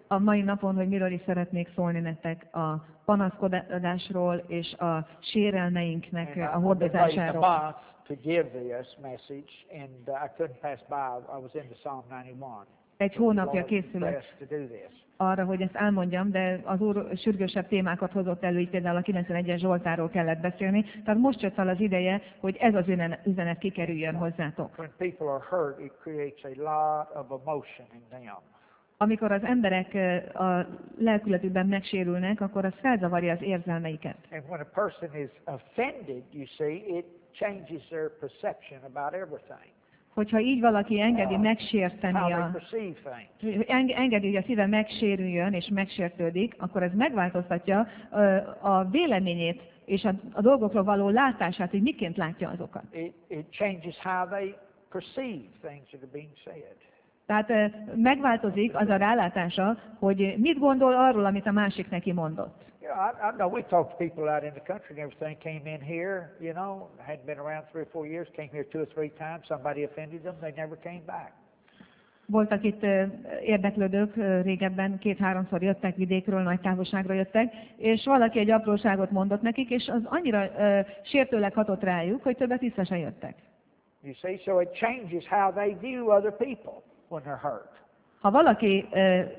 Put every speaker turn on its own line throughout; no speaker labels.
a mai napon, hogy miről is szeretnék szólni nektek, a panaszkodásról és a sérelmeinknek a hordozásáról.
To give this message, and I couldn't pass by. I was into Psalm 91.
Egy hónapja készülök arra, hogy ezt elmondjam, de az Úr sürgősebb témákat hozott elő, így például a 91-es Zsoltárról kellett beszélni. Tehát most jött el az ideje, hogy ez az üzenet kikerüljön hozzátok.
When people are hurt, it creates a lot of emotion in them.
Amikor az emberek a lelkületükben megsérülnek, akkor az felzavarja az érzelmeiket.
And when a person is offended, you see, it changes their perception about everything.
Hogyha így valaki engedi megsérteni, engedi, hogy a szíve megsérüljön és megsértődik, akkor ez megváltoztatja a véleményét és a dolgokról való látását, hogy miként látja azokat.
It changes how they perceive things that are being said.
Tehát megváltozik az a rálátása, hogy mit gondol arról, amit a másik neki mondott.
I know we talked to people out in the country and everything, came in here, hadn't been around 3 or 4 years, came here 2 or 3 times, somebody offended them, they never came back.
Voltak itt érdeklődők, régebben 2-3-szor jöttek vidékről, nagy távolságra jöttek, és valaki egy apróságot mondott nekik, és az annyira sértőleg hatott rájuk, hogy többet vissza se jöttek.
You see, so it changes how they view other people when they're hurt.
Ha valaki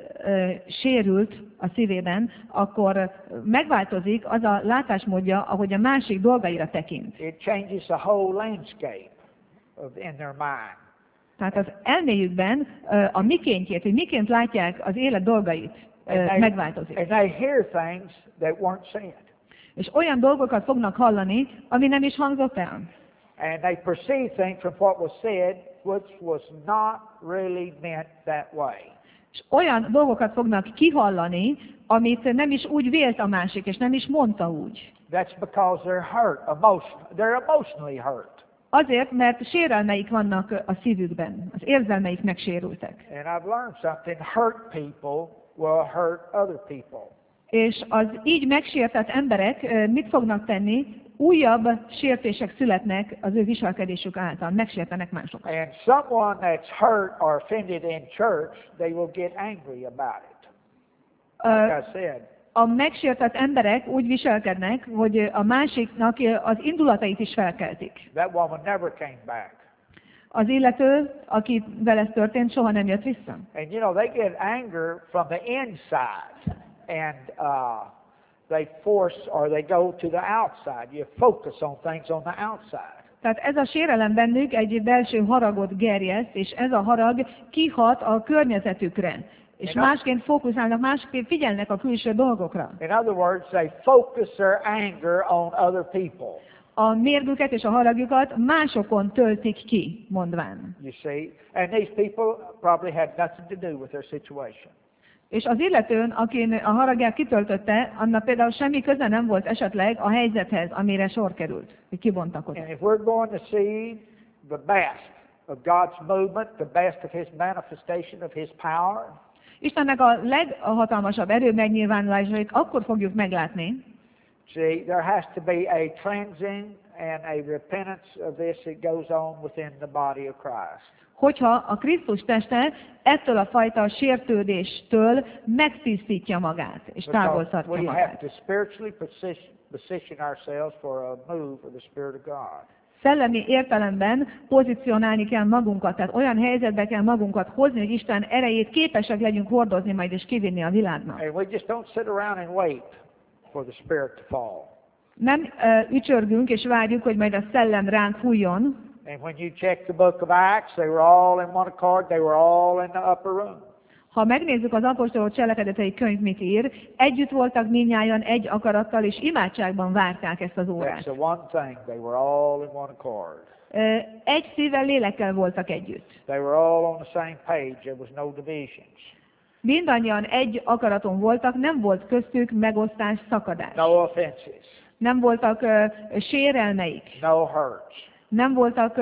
sérült a szívében, akkor megváltozik az a látásmódja, ahogy a másik dolgaira tekint.
It changes the whole landscape in their mind.
Tehát az elméjükben a mikéntjét, hogy miként látják az élet dolgait, megváltozik.
And they hear things that weren't said.
És olyan dolgokat fognak hallani, ami nem is hangzott el.
And they perceive things from what was said, which was not really meant that way.
És olyan dolgokat fognak kihallani, amit nem is úgy vélt a másik, és nem is mondta úgy.
That's because they're hurt, they're emotionally hurt.
Azért, mert sérelmeik vannak a szívükben, az érzelmeik megsérültek.
And I've learned something, hurt people will hurt other people.
És az így megsértett emberek mit fognak tenni? Újabb sértések születnek az ő viselkedésük által, megsértenek másokat.
And someone that's hurt or offended in church, they will get angry about it. Like I said.
A megsértett emberek úgy viselkednek, hogy a másiknak az indulatait is felkeltik.
That woman never came back.
Az illető, akivel ez történt, soha nem jött vissza.
And they get anger from the inside, and they force or they go to the outside. You focus on things on the outside.
Tehát ez a sérelem bennük egy belső haragot gerjeszt, és ez a harag kihat a környezetükre. És másként fókuszálnak, másként figyelnek a külső dolgokra.
In other words, they focus their anger on other people.
A mérgüket és a haragjukat másokon töltik ki, mondván.
You see, and these people probably had nothing to do with their situation.
És az illetőn, akin a haragját kitöltötte, annak például semmi köze nem volt esetleg a helyzethez, amire sor került, hogy kibontakozott.
And if we're going to see the best of God's movement, the best of His manifestation of His power,
Istennek a leghatalmasabb erő megnyilvánulásait akkor fogjuk meglátni.
See, there has to be a cleansing and a repentance of this that goes on within the body of Christ.
Hogyha a Krisztus teste ettől a fajta sértődéstől megtisztítja magát, és távoltatja
we
magát.
have to spiritually position ourselves for a move of the Spirit of God.
Szellemi értelemben pozícionálni kell magunkat, tehát olyan helyzetbe kell magunkat hozni, hogy Isten erejét képesek legyünk hordozni majd és kivinni a világnak.
And we just don't sit around and wait for the Spirit to fall.
Nem ücsörgünk és várjuk, hogy majd a szellem ránk fújjon.
And when you check the book of Acts, they were all in one accord, they were all in the upper room.
Ha megnézzük az apostolok cselekedetei könyv mit ír, együtt voltak mindnyájan egy akarattal, és imádságban várták ezt az
That's
órát.
the one thing, they were all in one accord.
Egy szívvel, lélekkel voltak együtt.
They were all on the same page, there was no divisions.
Mindannyian egy akaraton voltak, nem volt köztük megosztás, szakadás.
No offenses,
Nem voltak sérelmeik,
no hurts.
nem voltak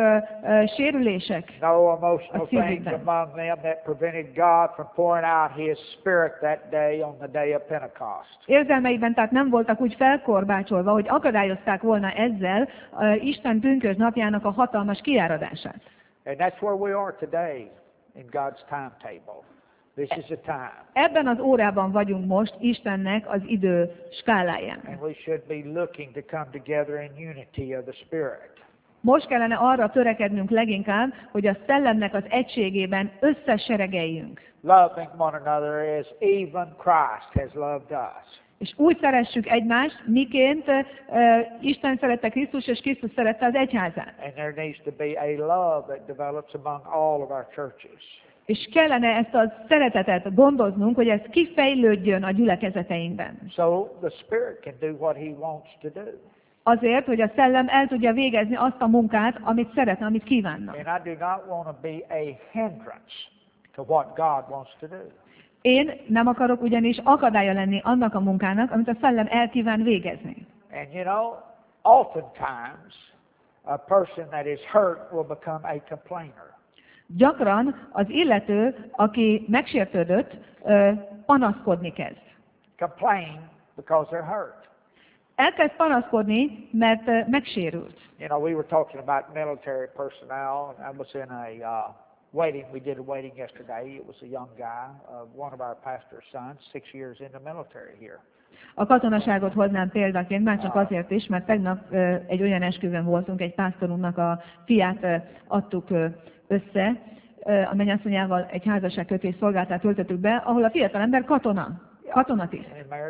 sérülések.
No emotional things
szívükben.
among them that prevented God from pouring out His Spirit that day on the day of Pentecost.
Érzelmeikben tehát nem voltak úgy felkorbácsolva, hogy akadályozták volna ezzel Isten pünkösd napjának a hatalmas kiáradását.
And that's where we are today in God's timetable. This is the time.
Ebben az órában vagyunk most Istennek az idő skáláján.
And we should be looking to come together in unity of the Spirit.
Most kellene arra törekednünk leginkább, hogy a szellemnek az egységében összeseregeljünk.
Loving one another as even Christ has loved us.
És úgy szeressük egymást, miként Isten szerette Krisztus, és Krisztus szerette az egyházát.
And there needs to be a love that develops among all of our churches.
És kellene ezt a szeretetet gondoznunk, hogy ez kifejlődjön a gyülekezeteinkben.
So the Spirit can do what He wants to do.
Azért, hogy a szellem el tudja végezni azt a munkát, amit szeretne, amit kívánna.
And I do not want to be a hindrance to what God wants to do.
Én nem akarok ugyanis akadálya lenni annak a munkának, amit a szellem el kíván végezni.
And you know, oftentimes a person that is hurt will become a complainer.
Gyakran az illető, aki megsértődött, panaszkodni kezd.
Complain because they're hurt.
Elkezd panaszkodni, mert megsérült.
You know, we were talking about military personnel, and I was in a waiting. We did a waiting yesterday. It was a young guy, one of our pastor's sons, 6 years in the military here.
A katonaságot hoznám példaként, már csak azért is, mert tegnap egy olyan esküvőn voltunk, egy pásztorunknak a fiát adtuk össze, a mennyasszonyával egy házasságkötés szolgáltát töltöttük be, ahol a fiatalember katonatiszt.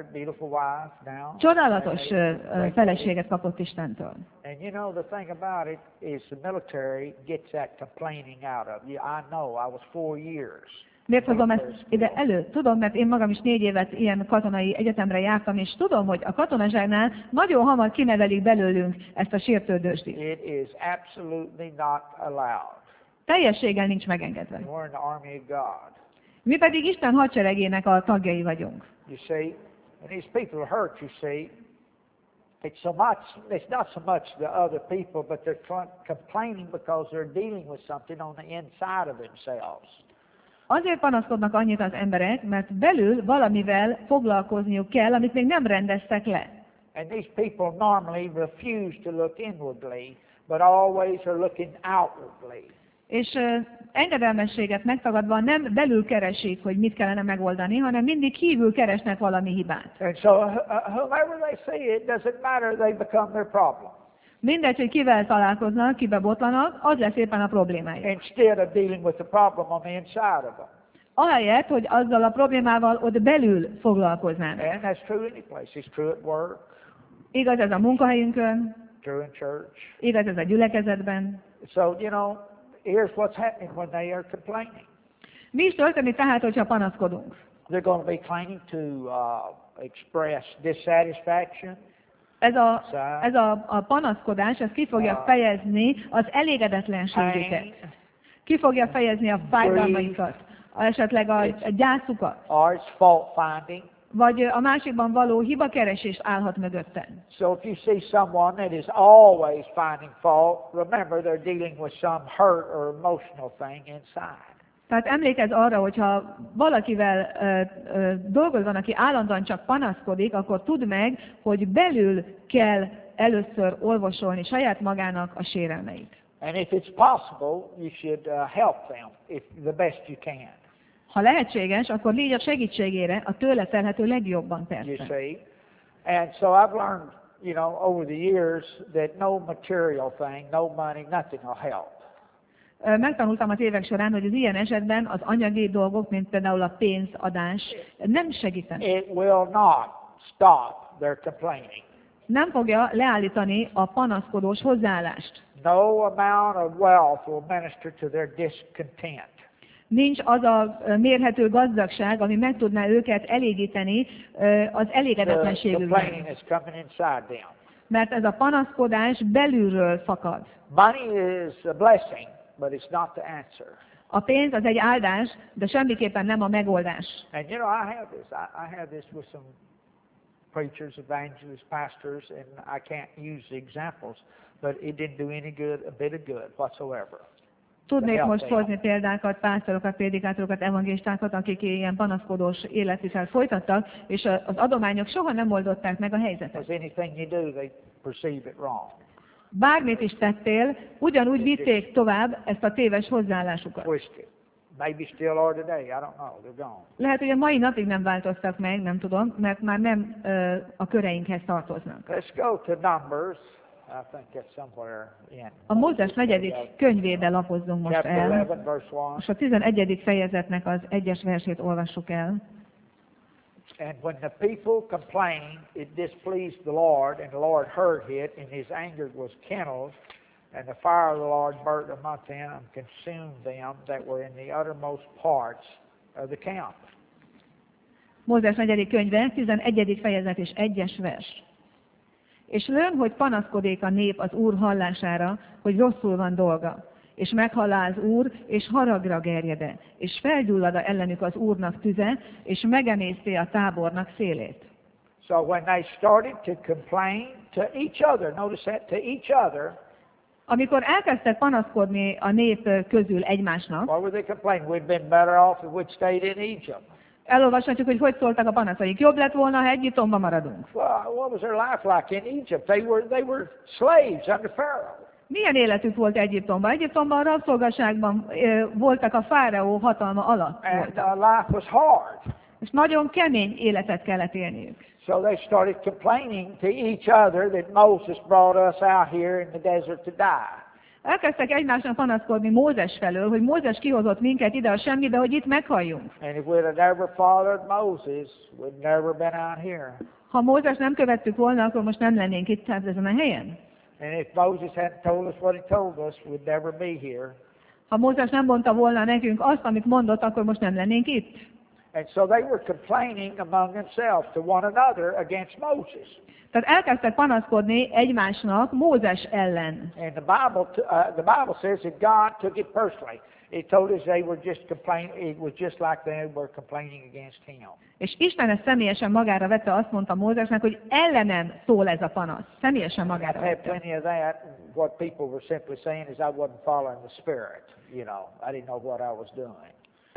Csodálatos feleséget kapott Istentől.
And you know, the thing about it is the military gets that complaining out of you. I know, I was 4 years.
Miért hozom ezt ide elő? Tudom, mert én magam is 4 évet ilyen katonai egyetemre jártam, és tudom, hogy a katonaságnál nagyon hamar kinevelik belőlünk ezt a sértődősdit.
It is absolutely not allowed.
Teljességgel nincs megengedve.
We're in the army of God.
Mi pedig Isten hadseregének a tagjai vagyunk.
You see, and these people are hurt, you see. It's not so much the other people, but they're complaining because they're dealing with something on the inside of themselves.
Azért panaszkodnak annyit az emberek, mert belül valamivel foglalkozniuk kell, amit még nem rendeztek le.
And these people normally refuse to look inwardly, but always are looking outwardly.
És engedelmességet megtagadva nem belül keresik, hogy mit kellene megoldani, hanem mindig kívül keresnek valami hibát.
And so whomever they see, it doesn't matter, they become their problem.
Mindegy, hogy kivel találkoznak, kibe botlanak, az lesz éppen a problémája.
Instead of dealing with the problem on the inside of them.
Ahelyett, hogy azzal a problémával ott belül foglalkoznának.
And that's true any place. It's true at work.
Igaz ez a munkahelyünkön,
True in church.
igaz ez a gyülekezetben.
So, you know, here's what's happening when they are complaining.
Mi is történik tehát, hogyha panaszkodunk?
They're going to be claiming to express dissatisfaction.
Ez a panaszkodás, ez ki fogja fejezni az elégedetlenségüket. Ki fogja fejezni a fájdalmaikat, esetleg a gyászukat.
Or it's fault finding.
Vagy a másikban való hibakeresés állhat mögötte.
So if you see someone that is always finding fault, remember they're dealing with some hurt or emotional thing inside.
Tehát emlékezz arra, hogyha valakivel dolgozol, aki állandóan csak panaszkodik, akkor tudd meg, hogy belül kell először orvosolni saját magának a sérelmeit.
And if it's possible, you should help them the best you can.
Ha lehetséges, akkor légy a segítségére a tőle telhető legjobban
You
persze.
see? And so I've learned, you know, over the years that no material thing, no money, nothing will help.
Megtanultam az évek során, hogy az ilyen esetben az anyagi dolgok, mint például a pénzadás, nem segítenek.
It will not stop their complaining.
Nem fogja leállítani a panaszkodós hozzáállást.
No amount of wealth will minister to their discontent.
Nincs az a mérhető gazdagság, ami meg tudná őket elégíteni az elégedetlenségükben.
Complaining is coming inside them.
Mert ez a panaszkodás belülről fakad.
Money is a blessing, but it's not the answer.
A pénz az egy áldás, de semmiképpen nem a megoldás.
And you know, I have this with some preachers, evangelists, pastors, and I can't use the examples, but it didn't do any good, a bit of good whatsoever.
Tudnék most hozni példákat, pásztorokat, prédikátorokat, evangélistákat, akik ilyen panaszkodós életvitelt folytattak, és az adományok soha nem oldották meg a helyzetet.
Anything you do, they perceive it wrong.
Bármit is tettél, ugyanúgy vitték tovább ezt a téves hozzáállásukat.
Twisted. Maybe still are today. I don't know. They're gone.
Lehet, hogy a mai napig nem változtak meg, nem tudom, mert már nem a köreinkhez tartoznak.
Let's go to Numbers. I think that's somewhere in.
A Mózes 4. könyvébe lapozzunk most
Chapter
el.
11, verse 1.
Most a 11. fejezetnek az 1-es versét olvassuk el.
And when the people complained, it displeased the Lord, and the Lord heard it, and his anger was kindled, and the fire of the Lord burnt among them and consumed them that were in the uttermost parts of the camp.
Mózes 4. könyve, 11. fejezet és 1-es vers. És lőn, hogy panaszkodik a nép az Úr hallására, hogy rosszul van dolga. És meghallá az Úr, és haragra gerjede, és felgyullad ellenük az Úrnak tüze, és megemészti a tábornak szélét.
So when they started to complain to each other, notice that, to each other,
amikor elkezdtek panaszkodni a nép közül egymásnak,
what were they complaining? We'd been better off if we'd stayed in Egypt.
elolvashatjuk, hogy szóltak a panaszaik. Jobb lett volna, ha Egyiptomban maradunk.
Well, what was their life like in Egypt? They were slaves under Pharaoh.
Milyen életük volt Egyiptomban? Egyiptomban rabszolgaságban voltak, a fáraó hatalma alatt
And
voltak.
life was hard.
És nagyon kemény életet kellett élniük.
So they started complaining to each other that Moses brought us out here in the desert to die.
Elkezdtek egymásnak panaszkodni Mózes felől, hogy Mózes kihozott minket ide a semmibe, hogy itt meghalljunk.
And if we'd have never followed Moses, we'd never been out here.
Ha Mózes nem követtük volna, akkor most nem lennénk itt ezen a helyen.
And if Moses hadn't told us what he told us, we'd never be here.
Ha Mózes nem mondta volna nekünk azt, amit mondott, akkor most nem lennénk itt.
And so they were complaining among themselves to one another against Moses.
Tehát elkezdtek panaszkodni egymásnak Mózes ellen.
And the Bible says that God took it personally. It told us they were just complaining. It was just like they were complaining against him.
És Isten ezt személyesen magára vette, azt mondta Mózesnek, hogy ellenem szól ez a panasz. Személyesen magára
I've had
vette.
plenty of that. What people were simply saying is I wasn't following the Spirit. You know, I didn't know what I was doing.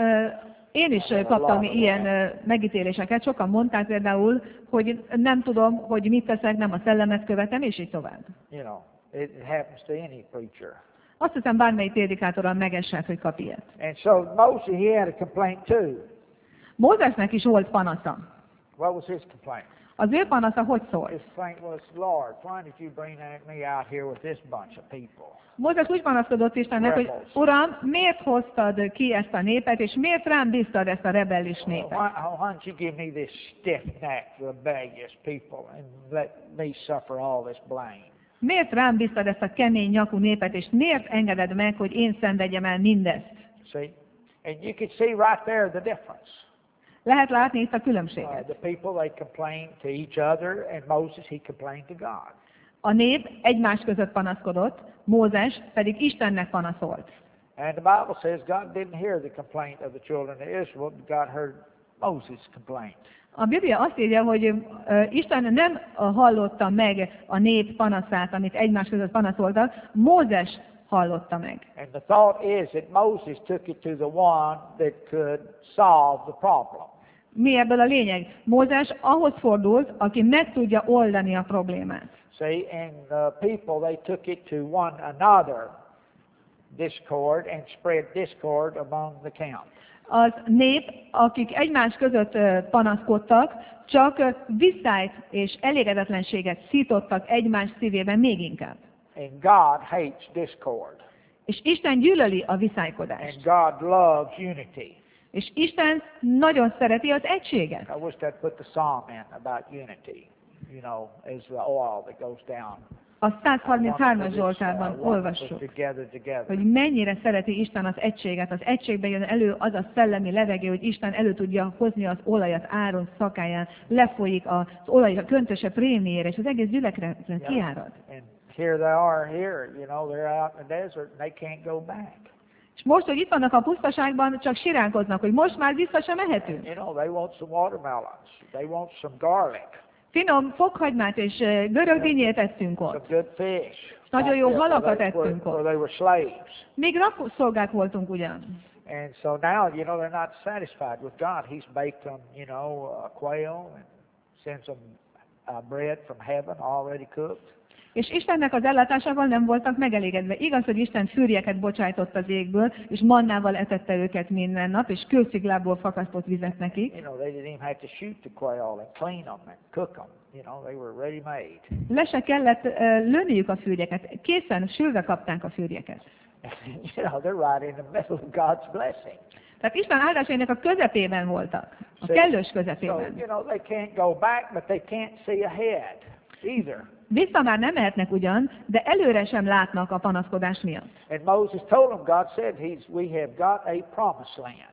Én is kaptam ilyen megítéléseket, sokan mondták például, hogy nem tudom, hogy mit teszek, nem a szellemet követem, és így tovább.
You know, it happens to any preacher.
Azt hiszem, bármelyik prédikátoron megesett, hogy kap ilyet.
And so Moses, he had a complaint too.
Mózesnek is volt panasza.
What was his complaint?
Az ő panasza hogy szólt?
His complaint was, Lord, why did you bring me out here with this bunch of people?
Mózes úgy panaszkodott Istennek, hogy Uram, miért hoztad ki ezt a népet, és miért rám bíztad ezt a rebellis népet?
Why don't you give me this stiff-necked, rebellious people and let me suffer all this blame?
Miért rám bíztad ezt a kemény nyakú népet, és miért engeded meg, hogy én szenvedjem el mindezt?
See? And you can see right there the difference.
Lehet látni itt a különbséget.
The people, they complained to each other, and Moses, he complained to God.
A nép egymás között panaszkodott, Mózes pedig Istennek panaszolt.
And the Bible says God didn't hear the complaint of the children of Israel, but God heard Moses' complaint.
A Biblia azt írja, hogy Isten nem hallotta meg a nép panaszát, amit egymás között panaszoltak, Mózes hallotta meg.
And the thought is that Moses took it to the one that could solve the problem.
Mi ebből a lényeg? Mózes ahhoz fordult, aki meg tudja oldani a problémát.
See, and the people, they took it to one another, discord, and spread discord among the camp.
Az nép, akik egymás között panaszkodtak, csak visszályt és elégedetlenséget szítottak egymás szívében még inkább.
And God hates discord.
És Isten gyűlöli a viszálykodást.
And God loves unity.
És Isten nagyon szereti az egységet.
I wish I'd put the psalm in about unity, you know, as the oil that goes down.
A 133-as Zsoltárban olvassuk, hogy mennyire szereti Isten az egységet. Az egységben jön elő az a szellemi levegő, hogy Isten elő tudja hozni az olajat Áron szakáján, lefolyik az olaj a köntöse prémiére, és az egész gyülekezet kiárad.
And here they are here, you know, they're out in the desert and they can't go back.
És most, hogy itt vannak a pusztaságban, csak siránkoznak, hogy most már vissza sem mehetünk.
You know, they want some watermelons, they want some garlic,
Finom fokhagymát és görög dinnyét ettünk
some
ott.
good fish.
Nagyon jó halakat
Where
ettünk ott.
they were slaves.
Még rabszolgák voltunk ugyan.
And so now, you know, they're not satisfied with God. He's baked them, you know, quail and sends them bread from heaven already cooked.
És Istennek az ellátásával nem voltak megelégedve. Igaz, hogy Isten fűrjeket bocsájtott az égből, és mannával etette őket minden nap, és kősziklából fakasztott vizet nekik.
You know, they didn't even have to shoot the quail and clean them and cook them. You know, they were ready made.
Le se kellett lőniük a fűrjeket. Készen sülve kapták a fűrjeket.
You know, they're right in the middle of God's blessing.
Tehát Isten áldásainak a közepében voltak. A kellős
So,
közepében.
you know, they can't go back, but they can't see ahead either.
Vissza már nem mehetnek ugyan, de előre sem látnak a panaszkodás miatt.
And Moses told them, God said, we have got a promised land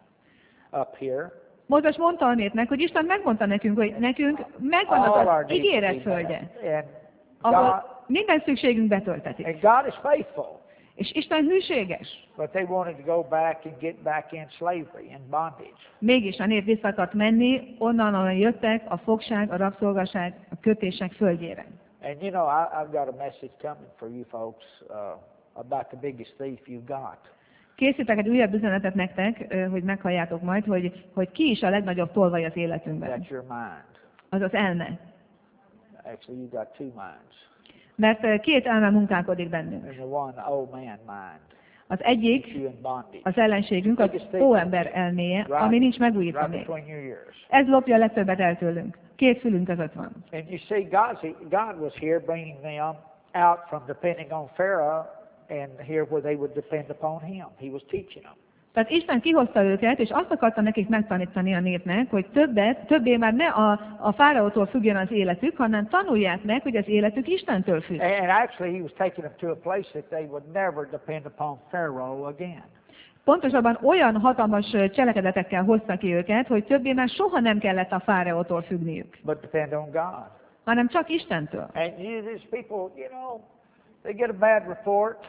up here.
Mózes mondta a népnek, hogy Isten megmondta nekünk, hogy nekünk megvan
All
az
our needs
ígéret
will be
földje,
met.
ahol
God,
minden szükségünk betöltetik.
and God is faithful.
És Isten hűséges.
But they wanted to go back and get back in slavery and bondage.
Mégis a nép vissza akart menni, onnan, ahol jöttek, a fogság, a rabszolgaság, a kötések földjére.
And you know, I've got a message coming for you folks about the biggest thief you've got.
Készítek egy újabb üzenetet nektek, hogy meghalljátok majd, hogy ki is a legnagyobb tolvaj az életünkben.
That's your mind.
Az az elme.
Actually, you've got two minds.
Mert két elme munkálkodik bennünk.
There's the one old man mind.
Az egyik,
You in bondage.
az ellenségünk, az óember elméje, ami nincs megújítva
Right
még.
between your ears.
Ez lopja a legtöbbet el tőlünk. Két fülünk között van.
And you see, God was here bringing them out from depending on Pharaoh and here where they would depend upon him. He was teaching them.
Tehát Isten kihozta őket, és azt akarta nekik megtanítani a népnek, hogy többé már ne a fáraótól függjön az életük, hanem tanulják meg, hogy az életük Istentől függ.
And actually, he was taking them to a place that they would never depend upon Pharaoh again.
Pontosabban olyan hatalmas cselekedetekkel hozta ki őket, hogy többé már soha nem kellett a fáraótól függniük,
But depend on God.
hanem csak Istentől.
And these people, you know, they get a bad report.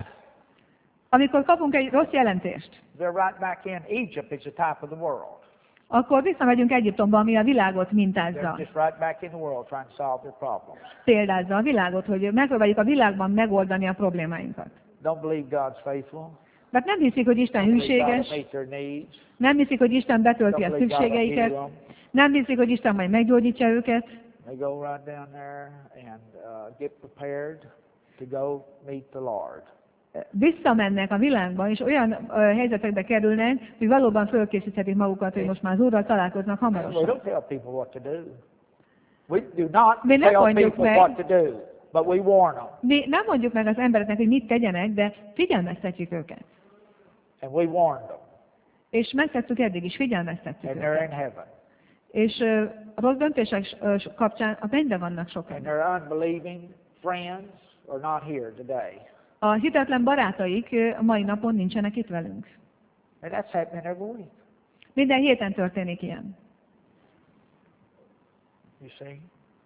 Amikor kapunk egy rossz jelentést,
They're right back in Egypt is the type of the world.
akkor visszamegyünk Egyiptomba, ami a világot mintázza.
They're just right back in the world trying to solve their problems.
Példázza a világot, hogy megpróbáljuk a világban megoldani a problémáinkat.
Don't believe God's faithful.
Mert nem hiszik, hogy Isten
Don't believe God will
hűséges,
meet their needs.
nem hiszik, hogy Isten betölti
Don't
a
believe God will heal
szükségeiket,
them.
nem hiszik, hogy Isten majd meggyógyítja őket,
They go right down there and get prepared to go meet the Lord.
visszamennek a világba, és olyan helyzetekbe kerülnek, hogy valóban fölkészíthetik magukat, hogy most már az Úrral találkoznak
We
hamarosan.
don't tell people what to do. We do not
Mi nem
tell
mondjuk
people
meg.
what to do, but we warn them.
Mi nem mondjuk meg az embereknek, hogy mit tegyenek, de figyelmeztetjük őket.
And we warn them.
És megtettük eddig is, figyelmeztettük
And they're in
őket.
heaven.
És a rossz döntések kapcsán a mennybe vannak sokan.
And their unbelieving friends are not here today.
A hitetlen barátaik a mai napon nincsenek itt velünk.
And that's happening every week.
Minden héten történik ilyen.
You see?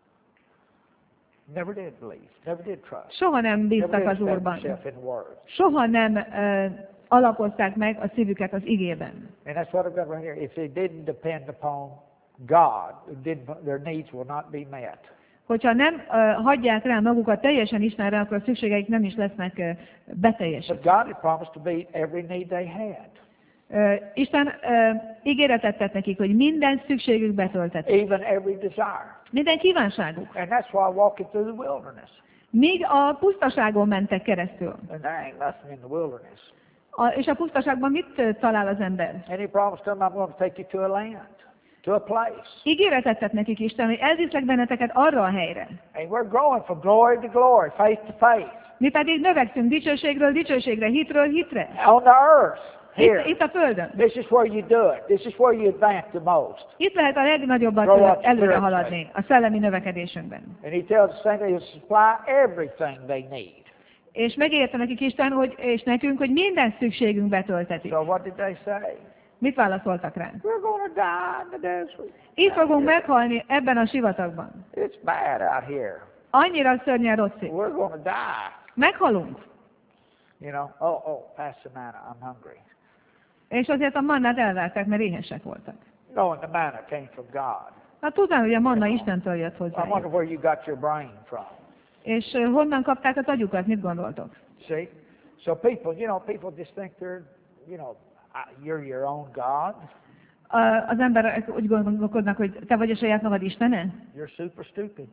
Never did believe. Never did trust.
Soha nem
Never
bíztak
did
az
stand
Úrban.
themselves in the Word.
Soha nem alapozták meg a szívüket az igében.
And that's what I've got right here. If they didn't depend upon God, their needs will not be met.
Hogyha nem hagyják rá magukat teljesen Istenre, akkor a szükségeik nem is lesznek beteljesítve.
But God had promised to meet every need they had.
Isten ígéretet tett nekik, hogy minden szükségük betöltetik.
Even every desire.
Minden kívánságuk.
And that's why walking through the wilderness.
Míg a pusztaságon mentek keresztül.
And there ain't nothing in the wilderness.
És a pusztaságban mit talál az ember?
And he promised them, I'm going to take you to a land, to a place.
Ígéretet tett nekik Isten, hogy elviszlek benneteket arra a helyre.
And we're growing from glory to glory, faith to faith.
Mi pedig növekszünk dicsőségről dicsőségre, hitről hitre.
On the earth, here.
Itt a Földön.
This is where you do it. This is where you advance the most.
Itt lehet a legnagyobbat
Grow up
előre
spiritually.
haladni a szellemi növekedésünkben.
And he tells us that he'll supply everything they need.
És megérte nekik Isten, és nekünk, hogy minden szükségünk betöltetik.
So what did they say?
Mit válaszoltak rá?
We're going to die in the desert.
Itt fogunk meghalni ebben a sivatagban.
It's bad out here.
Annyira szörnyen rosszik.
We're going to die.
Meghalunk.
You know, Pastor Manna, I'm hungry.
És azért a mannát elvárták, mert éhesek voltak.
No, and the manna came from God.
Hát tudnám, hogy a manna Istentől jött
I
hozzá.
wonder where you got your brain from.
És honnan kapták a agyukat, mit gondoltok?
See? So people just think they're, you're your own God.
Az emberek úgy gondolkodnak, hogy te vagy a saját magad Istene?
You're super stupid.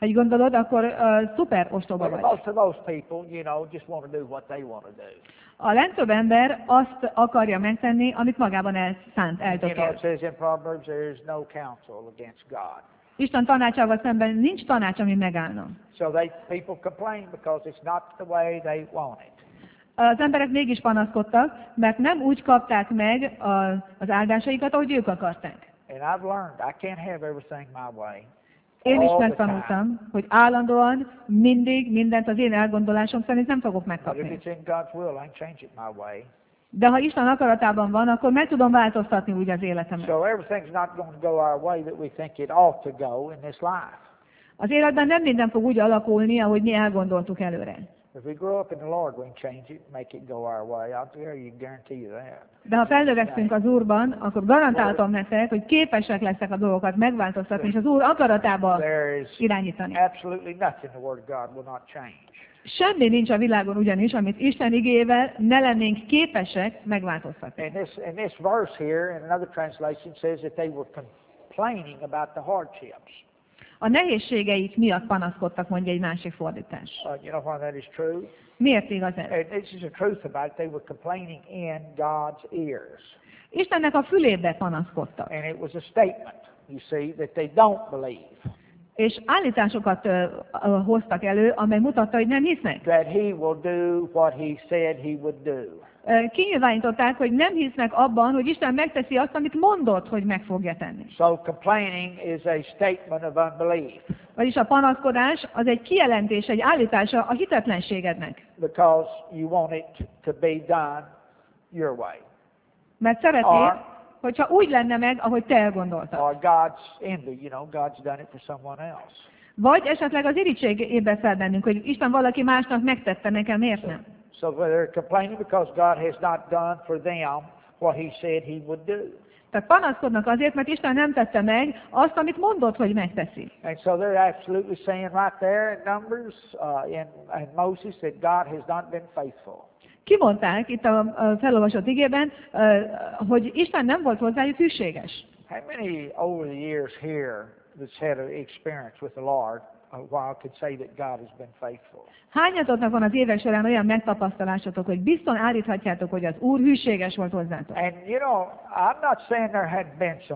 Ha így gondolod, akkor szuper ostoba
Well,
vagy.
most of those people, just want to do what they want to do.
A legtöbb ember azt akarja megtenni, amit magában elszánt,
It
eltökélt.
says in Proverbs, there is no counsel against God.
Isten tanácsával szemben nincs tanács, ami megállna.
So people complain because it's not the way they want it.
Az emberek mégis panaszkodtak, mert nem úgy kapták meg az áldásaikat, ahogy ők akarták.
And I've learned I can't have everything my way.
Én is
all the
megtanultam, hogy állandóan, mindig, mindent az én elgondolásom szerint nem fogok
But if
megkapni.
it's in God's will, I can change it my way.
De ha Isten akaratában van, akkor meg tudom változtatni úgy az életemet.
So everything's not going to go our way that we think it ought to go in this life.
Az életben nem minden fog úgy alakulni, ahogy mi elgondoltuk előre.
If we grow up in the Lord, we can change it, make it go our way. Guarantee you that.
De ha felnövesztünk az Úrban, akkor garantáltam nektek, hogy képesek lesznek a dolgokat megváltoztatni, és az Úr akaratába
There is
irányítani.
absolutely nothing the Word of God will not change.
Semmi nincs a világon ugyanis, amit Isten igével ne lennénk képesek megváltoztatni.
And this verse here, in another translation, says that they were complaining about the hardships.
A nehézségeik miatt panaszkodtak, mondja egy másik fordítás.
You know why that is true?
Miért igaz ez?
And this is the truth about it. They were complaining in God's ears.
Istennek a fülébe panaszkodtak.
And it was a statement, you see, that they don't believe.
És állításokat hoztak elő, amely mutatta, hogy nem hisznek.
That He will do what He said He would do.
Kinyilvánították, hogy nem hisznek abban, hogy Isten megteszi azt, amit mondott, hogy meg fogja tenni.
So complaining is a statement of unbelief.
Vagyis a panaszkodás az egy kijelentés, egy állítása a hitetlenségednek.
Because you want it to be done your way.
Mert szeretnéd, hogyha úgy lenne meg, ahogy te elgondoltad.
Or God's envy, God's done it for someone else.
Vagy esetleg az irítség ébred fel bennünk, hogy Isten valaki másnak megtette, nekem miért nem?
So they're complaining because God has not done for them what He said He would do.
Tehát panaszkodnak azért, mert Isten nem tette meg azt, amit mondott, hogy megteszi.
And so they're absolutely saying right there in Numbers, in Moses, that God has not been faithful.
Kimondták itt a felolvasott igében, hogy Isten nem volt hozzájuk hűséges.
How many over the years here that's had an experience with the Lord a while could say that God has been faithful?
Hányatoknak van az évek során olyan megtapasztalásotok, hogy bizton állíthatjátok, hogy az Úr hűséges volt hozzátok?
And I'm not saying there hadn't been some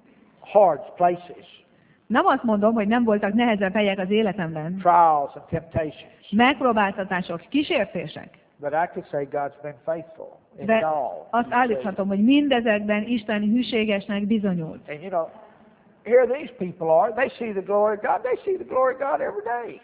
hard places,
Nem azt mondom, hogy nem voltak nehezebb helyek az életemben,
trials and temptations,
megpróbáltatások, kísértések,
but I could say God's been faithful in
de
it all.
azt állíthatom, hogy mindezekben Isten hűségesnek bizonyult.
And here these people are, they see the glory of God, they see the glory of God every day.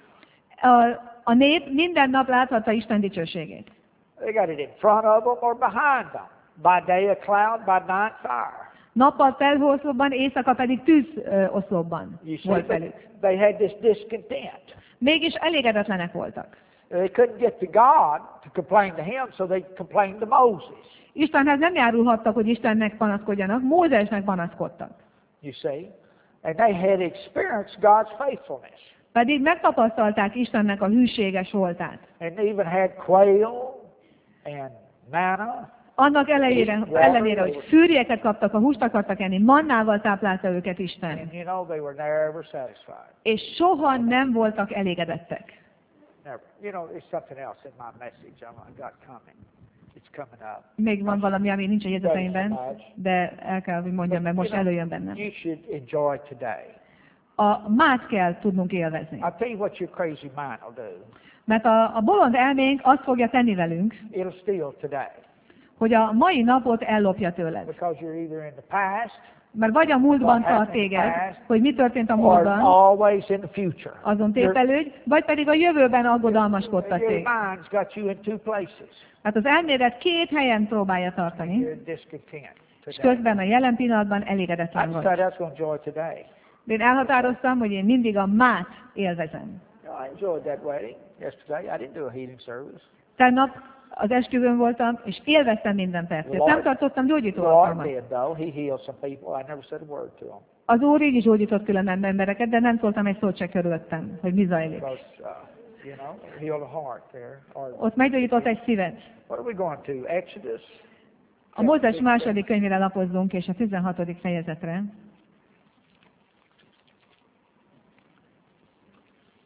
A nép minden nap láthatta Isten dicsőségét.
They got it in front of them or behind them. By day a cloud, by night fire.
Nappal felhőoszlopban, éjszaka pedig tűzoszlopban volt velük.
They had this discontent.
Mégis elégedetlenek voltak.
They couldn't get to God to complain to Him, so they complained to Moses.
Istenhez nem járulhattak, hogy Istennek panaszkodjanak, Mózesnek panaszkodtak.
You see? And they had experienced God's faithfulness.
Pedig megtapasztalták Istennek a hűséges voltát.
And even had quail and manna.
Annak ellenére, hogy fűrjeket kaptak, a húst akartak enni, mannával táplálta őket Isten.
And they were never satisfied.
És soha nem voltak elégedettek.
Never. There's something else in my message I got coming. It's coming up.
Még van valami, ami nincs a jegyzeteimben, de el kell, hogy mondjam, mert most előjön bennem.
You should enjoy today.
A mát kell tudnunk élvezni.
I'll tell you what your crazy mind will do.
Mert a bolond elménk azt fogja tenni velünk,
It'll steal today.
hogy a mai napot ellopja tőled.
Because you're either in the past,
Mert vagy a múltban tart téged, hogy mi történt a múltban,
always in the future.
azon tépelődj, vagy pedig a jövőben aggodalmaskodtat
Your
téged.
mind's got you in two places.
Hát az elmélet két helyen próbálja tartani,
You're discontent
és
today.
közben a jelen pillanatban
I
elégedetlen vagy.
decided I was going to enjoy today.
De én elhatároztam, hogy én mindig a mát élvezem.
I enjoyed that wedding yesterday. I didn't do a healing service.
Tegnap az esküvőn voltam, és élveztem minden percét. Nem tartottam gyógyító
The Lord
alkalmat.
did, though. He healed some people. I never said a word to them.
Az Úr így is gyógyított különben embereket, de nem szóltam egy szót se körülöttem, hogy mi zajlik.
Because, healed a heart there.
Ott meggyógyított egy szívet.
What are we going to? Exodus?
A Mózes második könyvére lapozzunk, és a 16. fejezetre.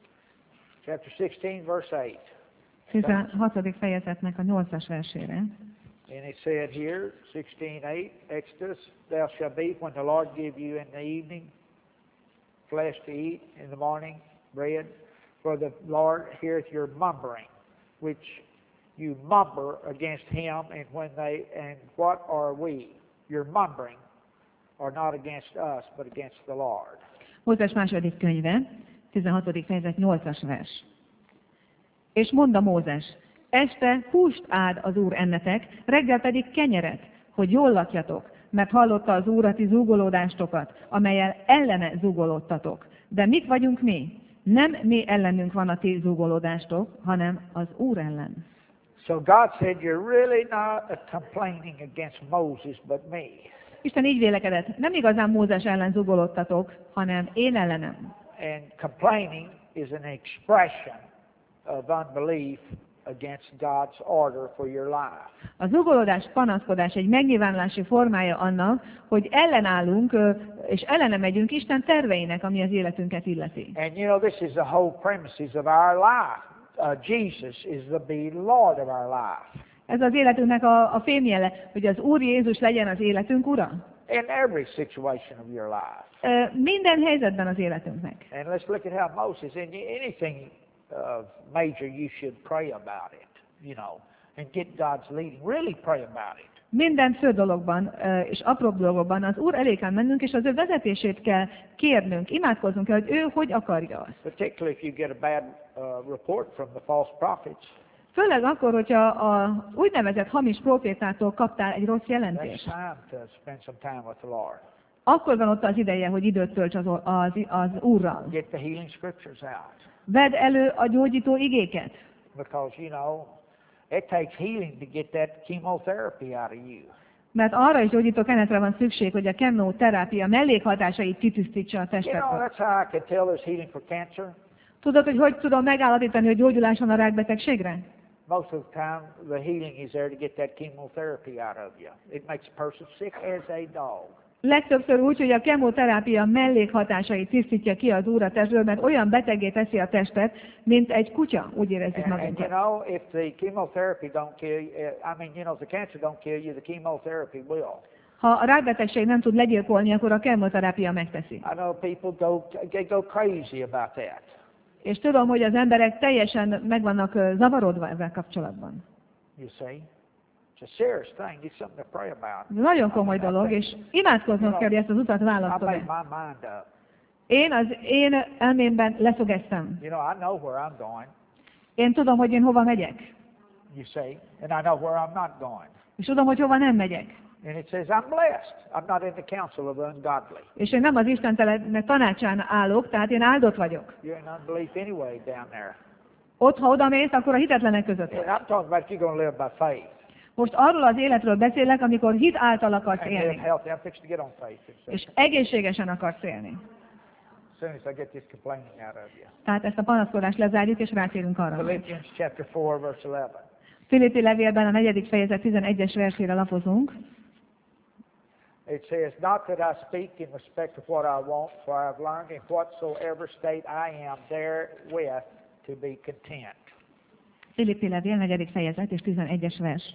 Chapter 16, verse 8.
16. fejezetnek a 8-as versére.
And it said here, 16:8, Exodus, thou shalt be when the Lord give you in the evening flesh to eat, in the morning bread, for the Lord heareth your mumbling, which you mumber against him, and what are we? Your mumbling are not against us, but against the Lord.
Mózes második könyve, 16. fejezet 8-as vers. És mondta Mózes, este húst áld az Úr ennetek, reggel pedig kenyeret, hogy jól lakjatok, mert hallotta az Úr a ti zúgolódástokat, amellyel ellene zúgolódtatok. De mit vagyunk mi? Nem mi ellenünk van a ti zúgolódástok, hanem az Úr ellen.
So God said, you're really not complaining against Moses, but me.
Isten így vélekedett, nem igazán Mózes ellen zúgolódtatok, hanem én ellenem.
And complaining is an expression of unbelief against God's order for your life.
A zúgolódás, panaszkodás egy megnyilvánulási formája annak, hogy ellenállunk és ellene megyünk Isten terveinek, ami az életünket illeti.
And you know, this is the whole premises of our life. Jesus is the Lord of our life.
Ez az életünknek a fémjele, hogy az Úr Jézus legyen az életünk ura.
In every situation of your life.
Minden helyzetben az életünknek.
And let's look at how Moses, anything major you should pray about it, you know, and get God's leading. Really pray about it.
Minden fő dologban és apróbb dolgokban az Úr elé kell mennünk, és az ő vezetését kell kérnünk, imádkozzunk el, hogy ő hogy akarja azt.
Particularly if you get a bad report from the false prophets.
Főleg akkor, hogyha az úgynevezett hamis profétától kaptál egy rossz jelentést.
That's time to spend some time with the Lord.
Akkor van ott az ideje, hogy időt tölts az Úrral.
Get the healing scriptures out.
Vedd elő a gyógyító igéket.
Because, you know, it takes healing to get that chemotherapy out of you.
Mert arra is gyógyító kenetre van szükség, hogy a kemoterápia mellékhatásait kitisztítsa a
You know,
testet.
that's how I can tell there's healing for cancer.
Tudod, hogy tudom megállapítani, hogy gyógyulás van a rákbetegségre?
Most of the time, the healing is there to get that chemotherapy out of you. It makes a person sick as a dog.
Legtöbbször úgy, hogy a kemoterápia mellékhatásait tisztítja ki az Úr a testről, mert olyan beteggé teszi a testet, mint egy kutya, úgy érezzük
And you
magunkat.
know, if the chemotherapy don't kill you, if the cancer don't kill you, the chemotherapy will.
Ha a rákbetegség nem tud legyilkolni, akkor a kemoterápia megteszi.
I know people go crazy about that.
És tudom, hogy az emberek teljesen meg vannak zavarodva ezzel kapcsolatban.
You see? It's a serious thing. It's something to pray about.
Ez nagyon komoly dolog, és imádkoznod kell, hogy ezt az utat
I made
választod.
my mind up.
Én az én elmémben leszögeztem.
You know, I know where I'm going.
Én tudom, hogy én hova megyek.
You see? And I know where I'm not going.
És tudom, hogy hova nem megyek.
And it says, I'm blessed. I'm not in the council of the ungodly.
És én nem az Istentelenek tanácsán állok, tehát én áldott vagyok.
You're in unbelief anyway down there.
Ott, ha oda mész, akkor a hitetlenek között vagy.
And I'm talking about you're going to live by faith.
Most arról az életről beszélek, amikor hit által akarsz
And live
élni.
healthy. I'm fixing to get on faith.
És egészségesen akarsz élni.
As soon as I get this complaining out of you.
Tehát ezt a panaszkodást lezárjuk, és rátérünk arra.
Philippians chapter 4, verse 11.
Filipi levélben a 4. fejezet 11-es versére lapozunk.
It says, not that I speak in respect of what I want, for I have learned in whatsoever state I am therewith to be content.
Filipi levél 4. fejezet és 11-es vers.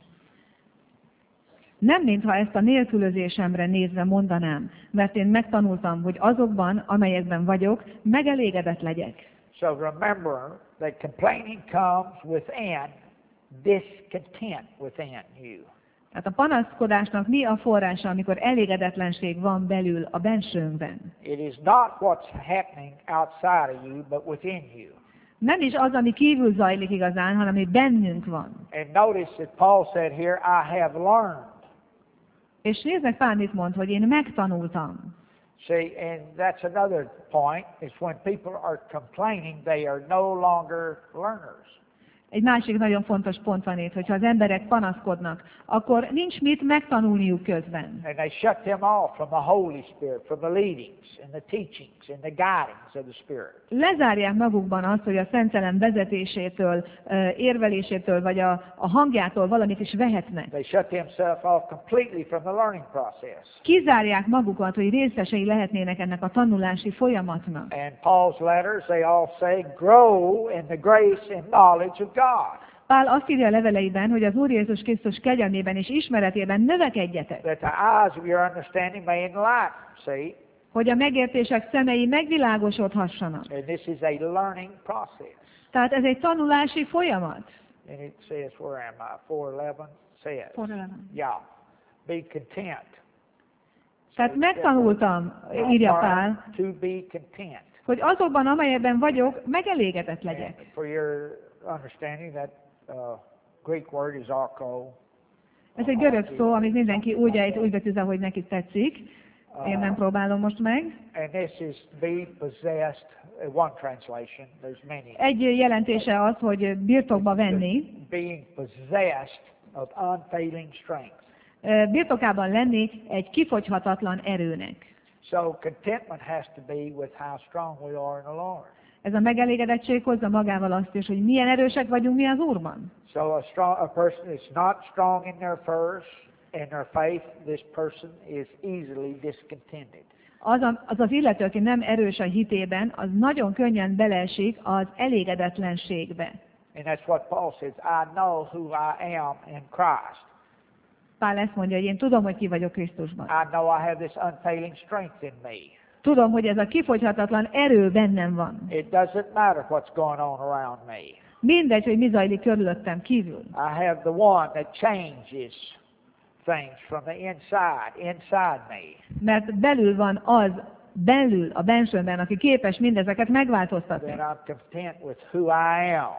Nem mintha ezt a nélkülözésemre nézve mondanám, mert én megtanultam, hogy azokban, amelyekben vagyok, megelégedett legyek.
So remember that complaining comes within, discontent within you.
Tehát a panaszkodásnak mi a forrása, amikor elégedetlenség van belül a bensőnkben?
It is not what's happening outside of you, but within you.
Nem is az, ami kívül zajlik igazán, hanem ami bennünk van.
And notice that Paul said here, I have learned.
És nézd meg, Pál mit mond, hogy én megtanultam.
See, and that's another point, is when people are complaining, they are no longer learners.
Egy másik nagyon fontos pont van itt, hogyha az emberek panaszkodnak, akkor nincs mit megtanulniuk közben.
And they shut them off from the Holy Spirit, from the leadings and the teachings and the guidings of the Spirit.
Lezárják magukban azt, hogy a Szent Szellem vezetésétől, érvelésétől, vagy a hangjától valamit is vehetnek.
They shut themselves off completely from the learning process.
Kizárják magukat, hogy részesei lehetnének ennek a tanulási folyamatnak.
And Paul's letters, they all say, grow in the grace and knowledge of God.
Pál azt írja a leveleiben, hogy az Úr Jézus Krisztus kegyelmében és ismeretében növekedjetek,
That the eyes of your understanding may enlighten, see?
hogy a megértések szemei megvilágosodhassanak.
And this is a learning process.
Tehát ez egy tanulási folyamat.
And it says, where am I? 4:11 says.
Forrelem.
Yeah. Be content.
Tehát megtanultam, írja Pál,
To be content.
hogy azokban, amelyekben vagyok, megelégedett legyek.
And for your understanding, that Greek word is arko.
Ez egy görög szó, amit mindenki úgy ejt, úgy betűz, ahogy neki tetszik. Én nem próbálom most meg.
And this is be possessed. One translation. There's many.
Egy jelentése az, hogy birtokba venni,
Being possessed of unfailing strength.
birtokában lenni egy kifogyhatatlan erőnek.
So contentment has to be with how strong we are in the Lord.
Ez a megelégedettség hozza magával azt is, hogy milyen erősek vagyunk mi az Úrban.
So a person is not strong in their their faith, this person is easily discontented.
Az illető, aki nem erős a hitében, az nagyon könnyen beleesik az elégedetlenségbe.
And that's what Paul says, I know who I am in Christ.
Pál ezt mondja, hogy én tudom, hogy ki vagyok Krisztusban.
I know I have this unfailing strength in me.
Tudom, hogy ez a kifogyhatatlan erő bennem van.
It doesn't matter what's going on around me.
Mindegy, hogy mi zajlik körülöttem kívül.
I have the one that changes things from the inside me.
Mert belül van az, belül, a bensőmben, aki képes mindezeket megváltoztatni.
Then I'm content with who I am.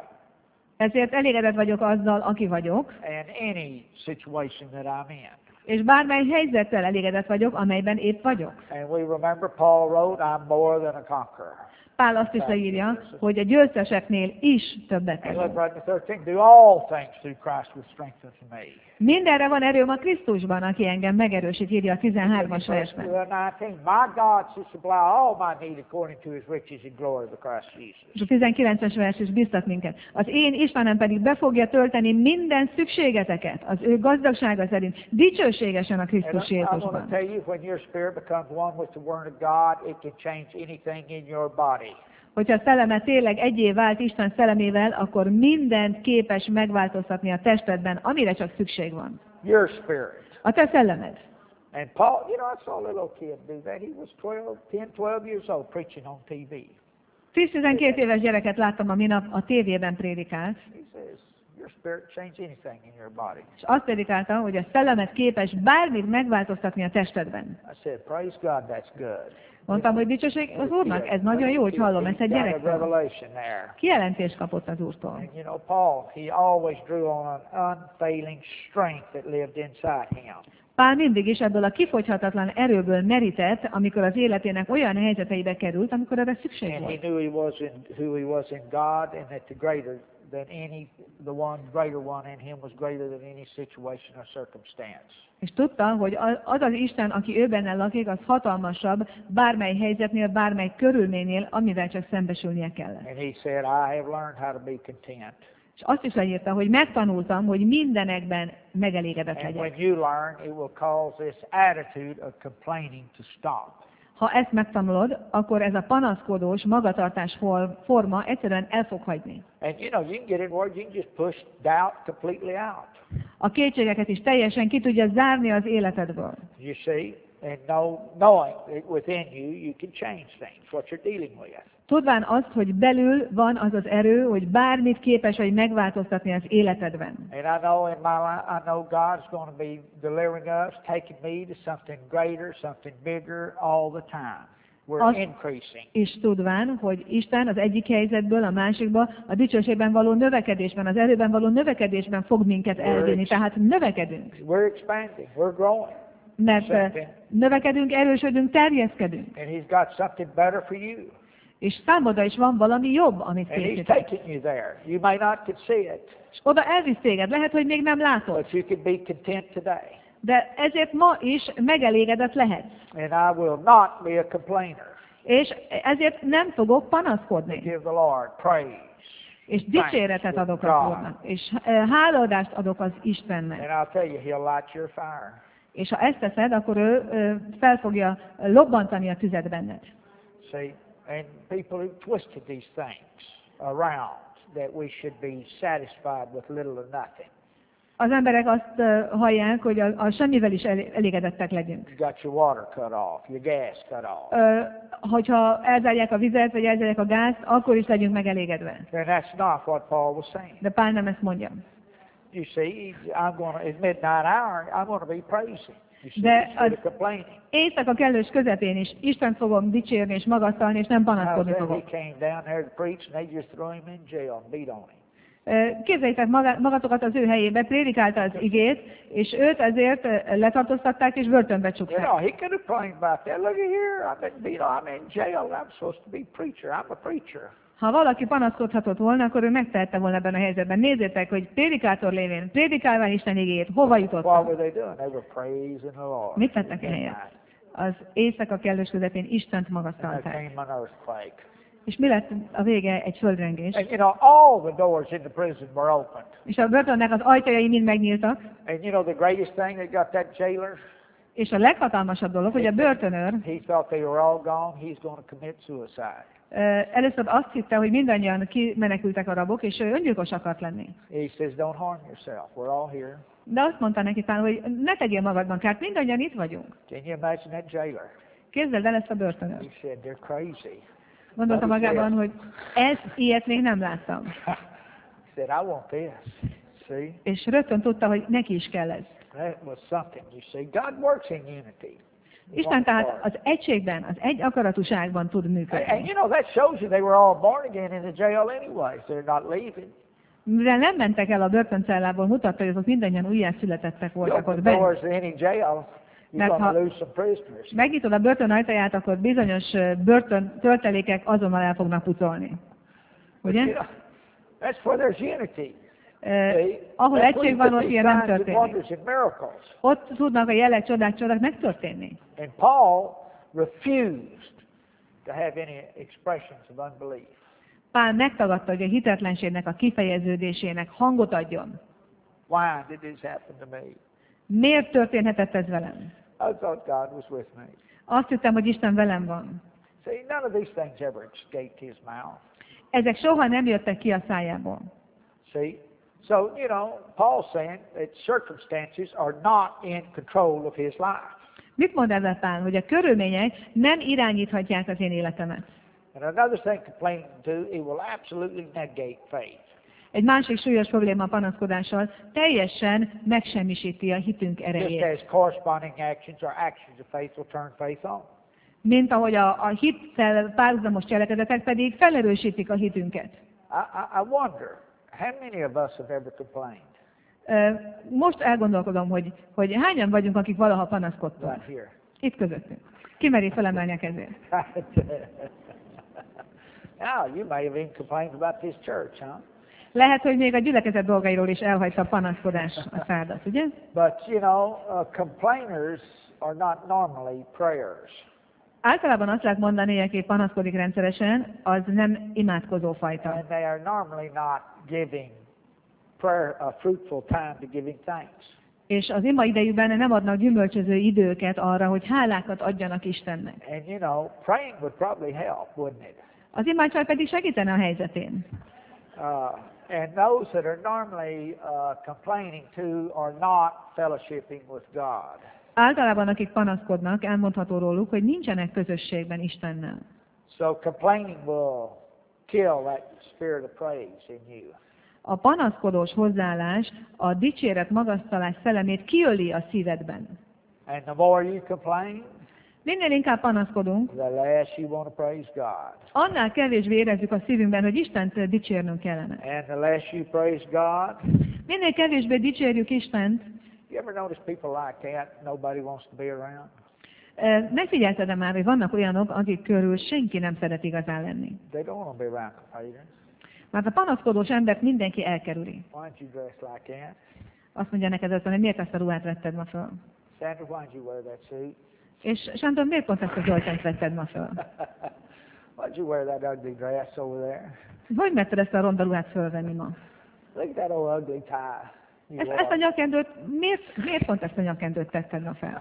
Ezért elégedett vagyok azzal, aki vagyok,
And any situation that I'm in.
és bármely helyzettel elégedett vagyok, amelyben épp vagyok.
And we remember Paul wrote, I'm more than a conqueror.
Pál azt is leírja, hogy a győzteseknél is többet
And look
vagyok.
right in 13, do all things through Christ which strengthens me.
Mindenre van erőm a Krisztusban, aki engem megerősít, írja a 13-as versben.
19, my God shall supply all my need according to his riches and glory of the Christ Jesus.
És a 19-es vers is biztat minket. Az én Istenem pedig be fogja tölteni minden szükségeteket, az ő gazdagsága szerint, dicsőségesen a
And
Krisztus
I want to
Jézusban.
tell you, when your spirit becomes one with the Word of God, it can change anything in your body.
Hogyha a szelleme tényleg egyé vált Isten szellemével, akkor mindent képes megváltoztatni a testedben, amire csak szükség van.
Your spirit.
A te szellemed.
And Paul, you know, I saw a little kid do that. He was 12 years old preaching on TV.
10-12 éves gyereket láttam a minap, a tévében prédikált,
He says, your spirit change anything in your body.
és azt prédikálta, hogy a szellemed képes bármit megváltoztatni a testedben.
I said, praise God, that's good.
Mondtam, hogy dicsőség az Úrnak, ez nagyon jó, hogy hallom ezt egy
He got a
gyerektől.
revelation there.
Kijelentést kapott az Úrtól.
And you know, Paul, he always drew on an unfailing strength that lived inside him.
Pál mindig is ebből a kifogyhatatlan erőből merített, amikor az életének olyan helyzeteibe került, amikor erre szükség
And he
volt.
knew who he was in God, and that the one greater one in him was greater than any situation or circumstance.
És tudta, hogy az az Isten, aki ő benne lakik, az hatalmasabb bármely helyzetnél, bármely körülménynél, amivel csak szembesülnie kellett.
And he said, I have learned how to be content.
És azt is leírta, hogy megtanultam, hogy mindenekben megelégedett
And
legyek.
when you learn, it will cause this attitude of complaining to stop.
Ha ezt megtanulod, akkor ez a panaszkodós magatartás forma egyszerűen el fog hagyni.
And you know, you can get in where you can just push doubt completely out.
A kétségeket is teljesen ki tudja zárni az életedből.
You see? And knowing that within you can change things, what you're dealing with.
Tudván azt, hogy belül van az az erő, hogy bármit képes vagy megváltoztatni az életedben.
And I know in my life, I know God's going to be delivering us, taking me to something greater, something bigger all the time. We're increasing.
És tudván, hogy Isten az egyik helyzetből a másikba, a dicsőségben való növekedésben, az erőben való növekedésben fog minket elvinni. Tehát növekedünk.
We're expanding. We're growing.
Mert növekedünk, erősödünk, terjeszkedünk.
And He's got something better for you.
És számodra is van valami jobb, amit
And He's
készített.
taking you there. You may not could see it,
És oda elvisz téged. Lehet, hogy még nem látod.
but you could be content today.
De ezért ma is megelégedett lehetsz.
And I will not be a complainer.
És ezért nem fogok
I
panaszkodni.
give the Lord praise.
És dicséretet adok az Úrnak. És hálaadást adok az Istennek.
And I'll tell you, He'll light your fire.
És ha ezt teszed, akkor ő fel fogja lobbantani a tüzet benned.
See, and people who twisted these things around, that we should be satisfied with little or nothing.
Az emberek azt hallják, hogy a semmivel is elégedettek legyünk.
You got your water cut off, your gas cut off.
Hogyha elzárják a vizet, vagy elzárják a gázt, akkor is legyünk megelégedve.
And that's not what Paul was saying.
De Pál nem ezt mondja.
You see, at midnight hour, I'm going to be praising. You see,
De
instead of complaining.
Éjszaka kellős közepén is Isten fogom dicsérni és magasztalni, és nem panaszkodni
He
fogok.
came down there to preach, and they just threw him in jail and beat on him.
Képzeljétek magatokat az ő helyébe, prédikálta az igét, és őt ezért letartóztatták és börtönbe
You
csukták.
know, he could have claimed about that. Look at here, I'm in jail. I'm supposed to be preacher. I'm a preacher.
Ha valaki panaszkodhatott volna, akkor ő megtehette volna ebben a helyzetben. Nézzétek, hogy prédikátor lévén, prédikálván Isten igét, hova
What
jutottak?
were they doing? They were praising the Lord.
Mit tettek ehelyett? Az éjszaka kellős közepén Istent
And there
magasztalták.
came an earthquake.
És mi lett a vége? Egy földrengés.
And you know, all the doors in the prison were opened.
És a börtönnek az ajtajai mind megnyíltak,
And you know the greatest thing that got that jailer?
és a leghatalmasabb dolog, hogy a börtönőr
He thought they were all gone. He's going to commit suicide.
először azt hitte, hogy mindannyian kimenekültek a rabok, és ő öngyilkos akart lenni.
He says, don't harm yourself. We're all here.
De azt mondta neki Pál, hogy ne tegyél magadban kárt, mindannyian itt vagyunk.
Can you imagine that jailer?
Képzeld el ezt a börtönőr.
He said, they're crazy.
Gondolta magában, hogy ilyet még nem láttam.
He said, I want this. See?
És rögtön tudta, hogy neki is kell ez.
That was something, you see. God works in unity.
Isten tehát az egységben, az egy akaratúságban tud
And
működni.
you know, that shows you they were all born again in the jail anyways. They're not leaving.
Mivel nem mentek el a börtöncellából, mutatta, hogy azok mindannyian újjászületettek
You
voltak
open
ott
the
bent.
doors to any jail, you're
Mert
going
ha-
to lose some prisoners.
Megnyitod a börtön ajtaját, akkor bizonyos börtön töltelékek azonnal el fognak pucolni.
But,
Ugye?
you know, that's where there's unity. See?
Ahol
That's where
egység
you
van,
put
ott
these
ilyen nem
signs and
történik.
wonders and miracles.
Ott tudnak a jelek, csodák megtörténni.
And Paul refused to have any expressions of unbelief.
Pál megtagadta, hogy a hitetlenségnek, a kifejeződésének hangot adjon.
Why did this happen to me?
Miért történhetett ez velem?
I thought God was with me.
Azt hittem, hogy Isten velem van.
See, none of these things ever escaped his mouth.
Ezek soha nem jöttek ki a szájából.
See? So, you know, Paul's saying that circumstances are not in control of his life.
Mit mond ezzel Pál? Hogy a körülmények nem irányíthatják az én életemet.
And another thing complaining to, it will absolutely negate faith.
Egy másik súlyos probléma a panaszkodással teljesen megsemmisíti a hitünk
Just
erejét.
as corresponding actions or actions of faith will turn faith on.
Mint ahogy a hittel párhuzamos cselekedetek pedig felerősítik a hitünket.
I wonder, how many of us have ever complained?
Most elgondolkodom, hogy hányan vagyunk, akik valaha panaszkodtunk.
Right here.
Itt közöttünk. Ki meri felemelni a kezét?
Now, you may have even complained about this church, huh?
Lehet, hogy még a gyülekezet dolgairól is elhagyta a panaszkodás a szádat, ugye?
But, you know, complainers are not normally prayers.
Általában azt lehet mondani, aki panaszkodik rendszeresen, az nem imádkozó fajta.
And they are normally not giving prayer a fruitful time to giving thanks.
És az ima idejükben nem adnak gyümölcsöző időket arra, hogy hálákat adjanak Istennek.
And, you know, praying would probably help, wouldn't it?
Az imádság pedig segítene a helyzetén.
And those that are normally complaining to are not fellowshipping with God.
Általában akik panaszkodnak, elmondható róluk, hogy nincsenek közösségben Istennel.
So complaining will kill that spirit of praise in you.
A panaszkodós hozzáállás a dicséret magasztalás szellemét kiöli a szívedben.
And the more you complain,
Minél inkább panaszkodunk,
the less you want to praise God.
annál kevésbé érezzük a szívünkben, hogy Istent dicsérnünk kellene.
And the less you praise God,
Minél kevésbé dicsérjük Istent,
you ever notice people like that, nobody wants to be around?
Ne figyelted már, hogy vannak olyanok, akik körül senki nem szeret igazán lenni.
They don't want to be around complainers.
Mert a panaszkodós embert mindenki elkerüli.
Why don't you dress like that?
Azt mondja neked aztán, hogy miért ezt a ruhát vetted ma föl?
Sandra, why don't you wear that suit?
És Sándor, miért pont ezt a zoltányt vetted ma föl?
Why'd you wear that ugly dress over there?
Hogy merted ezt a ronda ruhát fölvenni ma?
Look at that old ugly tie. You
Ezt a
wore.
nyakendőt, miért pont ezt a nyakendőt tetted ma fel?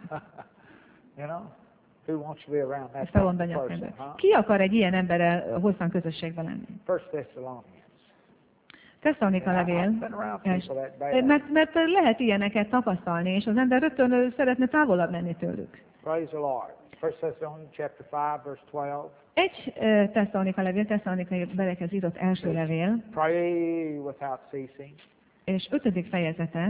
You know? Who wants to be around that
Ezt a ronda
type of person,
nyakendőt.
huh?
Ki akar egy ilyen emberrel hosszan közösségben lenni?
First Thessalonians.
Tesszalonika levél.
I've been around people that bad.
Mert lehet ilyeneket tapasztalni, és az ember rögtön szeretne távolabb menni tőlük.
Praise the Lord. First Thessalonians chapter 5, verse 12.
Egy Tesszalonika levél, Tesszalonikai belekhez írott első levél,
Pray without ceasing.
és 5. fejezete,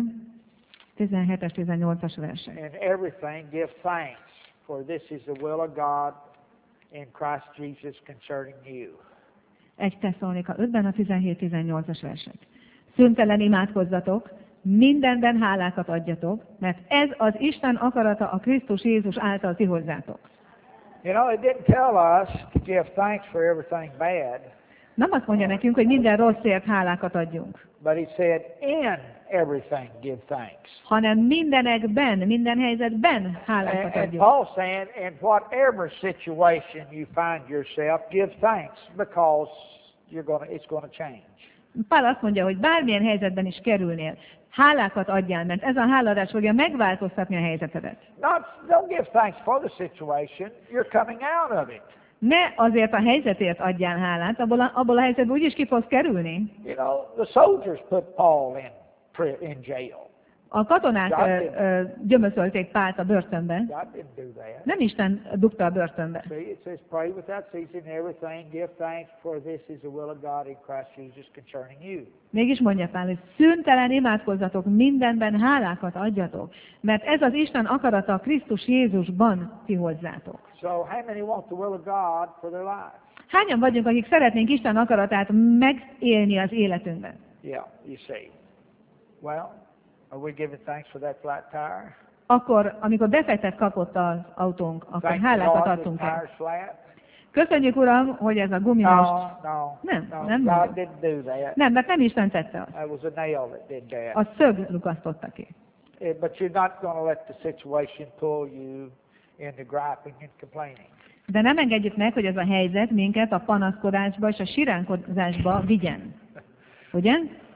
17-es, 18-as versek.
In everything give thanks, for this is the will of God in Christ Jesus concerning you.
Egy Tesszalonika 5-ben a 17-18-as versek. Szüntelen imádkozzatok, mindenben hálákat adjatok, mert ez az Isten akarata a Krisztus Jézus által ti hozzátok.
You know, it didn't tell us to give thanks for everything bad,
Nem azt mondja nekünk, hogy minden rosszért hálákat adjunk,
but he said, in everything give thanks.
hanem mindenekben, minden helyzetben hálákat
And
adjunk.
Paul's saying, in whatever situation you find yourself, give thanks because it's going to change.
Pál azt mondja, hogy bármilyen helyzetben is kerülnél, hálákat adjál, mert ez a háladás fogja megváltoztatni a helyzetedet.
Don't give thanks for the situation. You're coming out of it.
Ne azért a helyzetért adjál hálát, abból a helyzetből úgyis ki fogsz kerülni.
You know, the soldiers put Paul in jail.
A katonák gyömöszölték Pált a börtönbe.
God didn't do that.
Nem Isten dugta a börtönbe.
See, it says, pray without ceasing everything, give thanks, for this is the will of God in Christ Jesus concerning you.
Mégis mondja Pál, hogy szüntelen imádkozzatok, mindenben hálákat adjatok, mert ez az Isten akarata a Krisztus Jézusban ti hozzátok.
So how many want the will of God for their life?
Hányan vagyunk, akik szeretnénk Isten akaratát megélni az életünkben?
Yeah, you see. Well, are we giving thanks for that flat tire?
Akkor, amikor defektet kapott az autónk, akkor
Thank the
hálákat
Lord the
adtunk el.
tire's flat?
Köszönjük, Uram, hogy ez a gumi most... Nem,
no.
nem
God
mondjuk.
didn't do that.
Nem, mert nem Isten tette azt.
That was a nail that did that.
A szög lukasztotta ki.
But you're not going to let the situation pull you into griping and complaining.
De nem engedjük meg, hogy ez a helyzet minket a panaszkodásba és a siránkozásba vigyen. Ugye?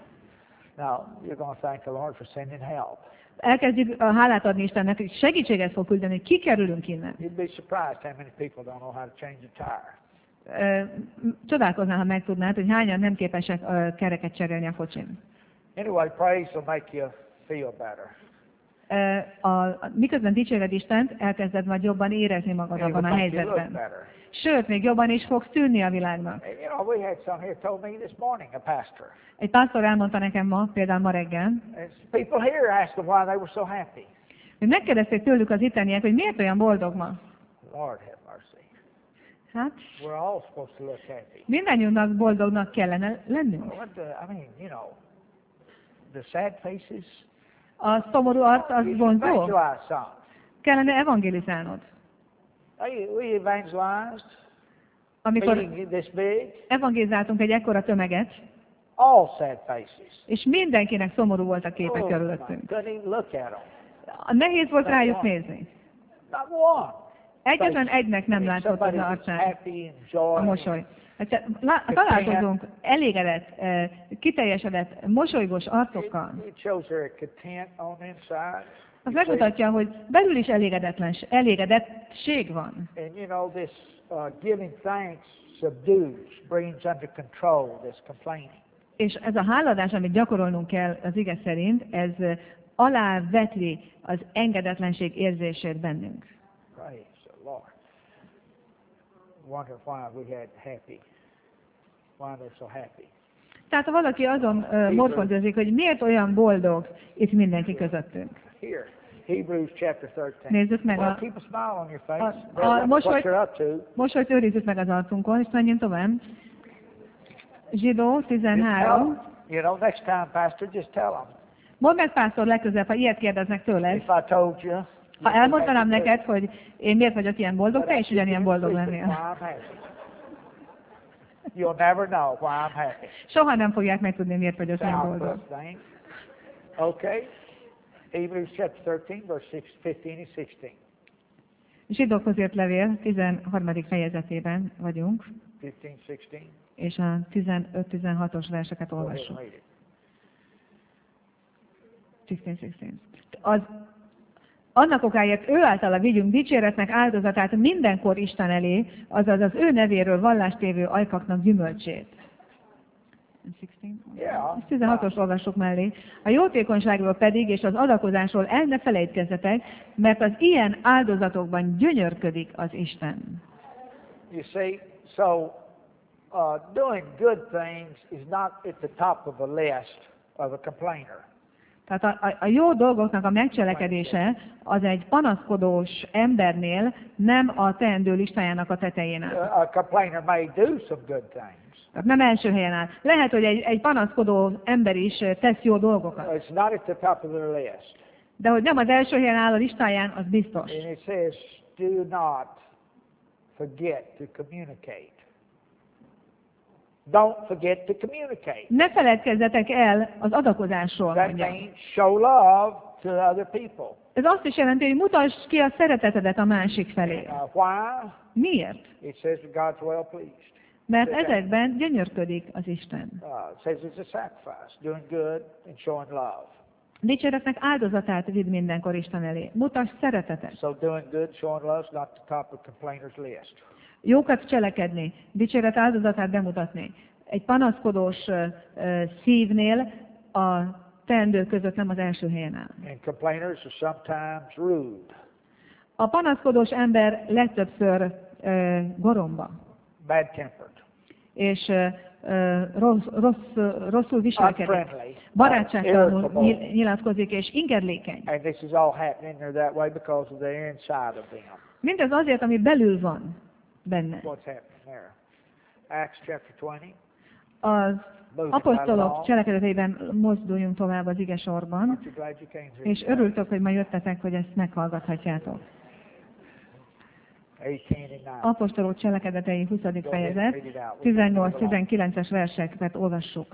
Now, you're going to thank the Lord for sending help.
Elkezdjük a hálát adni Istennek, hogy segítséget fog küldeni, hogy kikerülünk innen.
You'd be surprised how many people don't know how to change a tire.
Csodálkoznál, ha megtudnád, hogy hányan nem képesek kereket cserélni a kocsin.
Anyway, praise will make you feel better.
Miközben dicséred Istent, elkezded majd jobban érezni magad
It will
abban a
make you look
helyzetben.
better.
Sőt, még jobban is fogsz tűnni a világnak.
And, you know, we had some here told me this morning, a pastor.
Egy pásztor elmondta nekem ma, például ma reggel,
And people here asked them why they were so happy.
hogy megkérdezték tőlük az itteniek, hogy miért olyan boldog ma.
Lord have mercy.
Hát,
We're all supposed to look happy.
mindannyiunknak boldognak kellene lennünk.
I mean, you know, the sad faces.
A szomorú arc az
You
vonzó.
evangelize some.
Kellene evangelizálnod.
We evangelized,
Amikor
meeting this big,
evangelizáltunk egy ekkora tömeget,
all sad faces.
és mindenkinek szomorú volt a képek
Oh,
körülöttünk.
couldn't even look at them.
Nehéz volt rájuk nézni.
Not one.
Egyetlen egynek nem látszott az
Somebody was
arcán
happy and
a
joy.
mosoly. Hát, találkozunk elégedett, kiteljesedett, mosolygós arcokkal.
It shows they're content on the inside.
Az megmutatja, hogy belül is elégedettség van.
And you know, this giving thanks subdues, brings under control this complaining.
És ez a háladás, amit gyakorolnunk kell az ige szerint, ez alávetli az engedetlenség érzését bennünk.
Praise the Lord. Wonder why we had happy. Why they're so happy.
Tehát ha valaki azon morfondozik, hogy miért olyan boldog itt mindenki közöttünk.
Here, Hebrews chapter 13.
Nézzük meg
Well, keep a smile on your face.
a
That's what
mosolyt-
you're up to.
Mosolyt őrizzük meg az arcunkon, és menjünk tovább. Zsidó
Just tell
13.
'em. You know, next time, Pastor, just tell them.
Mondd meg, pásztor, legközelebb, ha ilyet kérdeznek tőled,
If I told you,
Ha elmondanám neked, hogy én miért vagyok ilyen boldog, te is ugyanilyen boldog lennél.
You'll never know why I'm happy.
Soha nem fogják megtudni, miért vagyok ilyen boldog.
Okay. Hebrews chapter 13, verse 15 and 16.
Zsidókhoz írt levél 13. fejezetében vagyunk,
15-16.
és a 15-16-os verseket olvassuk. 15-16. Annak okáért ő általa vigyünk dicséretnek áldozatát mindenkor Isten elé, azaz az ő nevéről vallástévő ajkaknak gyümölcsét. 16-os olvasok mellé. A jótékonyságról pedig és az adakozásról el ne felejtkezzetek, mert az ilyen áldozatokban gyönyörködik az Isten.
You see, so doing good things is not at the top of a list of a complainer.
Tehát a jó dolgoknak a megcselekedése az egy panaszkodós embernél nem a teendő listájának a tetején áll.
A complainer may do some good things.
Tehát nem első helyen áll. Lehet, hogy egy panaszkodó ember is tesz jó dolgokat.
It's not at the top of the list.
De hogy nem az első helyen áll a listáján, az biztos.
And it says, do not forget to communicate. Don't forget to communicate.
Ne feledkezzetek el az adakozásról.
That means show love to other people.
Ez azt is jelenti, hogy mutasd ki a szeretetedet a másik felé.
Why?
Miért?
It says that God's well pleased.
Mert ezekben gyönyörködik az Isten.
It says it's a sacrifice, doing good and showing love.
Dicséretnek áldozatát vidd mindenkor Isten elé. Mutasd szeretetet.
So doing good, showing love is not the top of complainers list.
Jókat cselekedni, dicséret áldozatát bemutatni. Egy panaszkodós szívnél a teendők között nem az első helyen áll.
And complainers are sometimes rude.
A panaszkodós ember legtöbbször goromba.
Bad-tempered.
És rosszul viselkedik.
Unfriendly.
Barátságtalanul nyilatkozik, és ingerlékeny.
And this is all happening there that way because of the inside of them.
Mindez azért, ami belül van benne.
What's happening there? Acts chapter 20.
Az apostolok cselekedeteiben mozduljunk tovább az ige sorban,
Aren't you glad you came here?
és örültök, hogy ma jöttetek, hogy ezt meghallgathatjátok.
18 and 9.
Apostolok cselekedetei 20. fejezet, 18-19-es verseket olvassuk.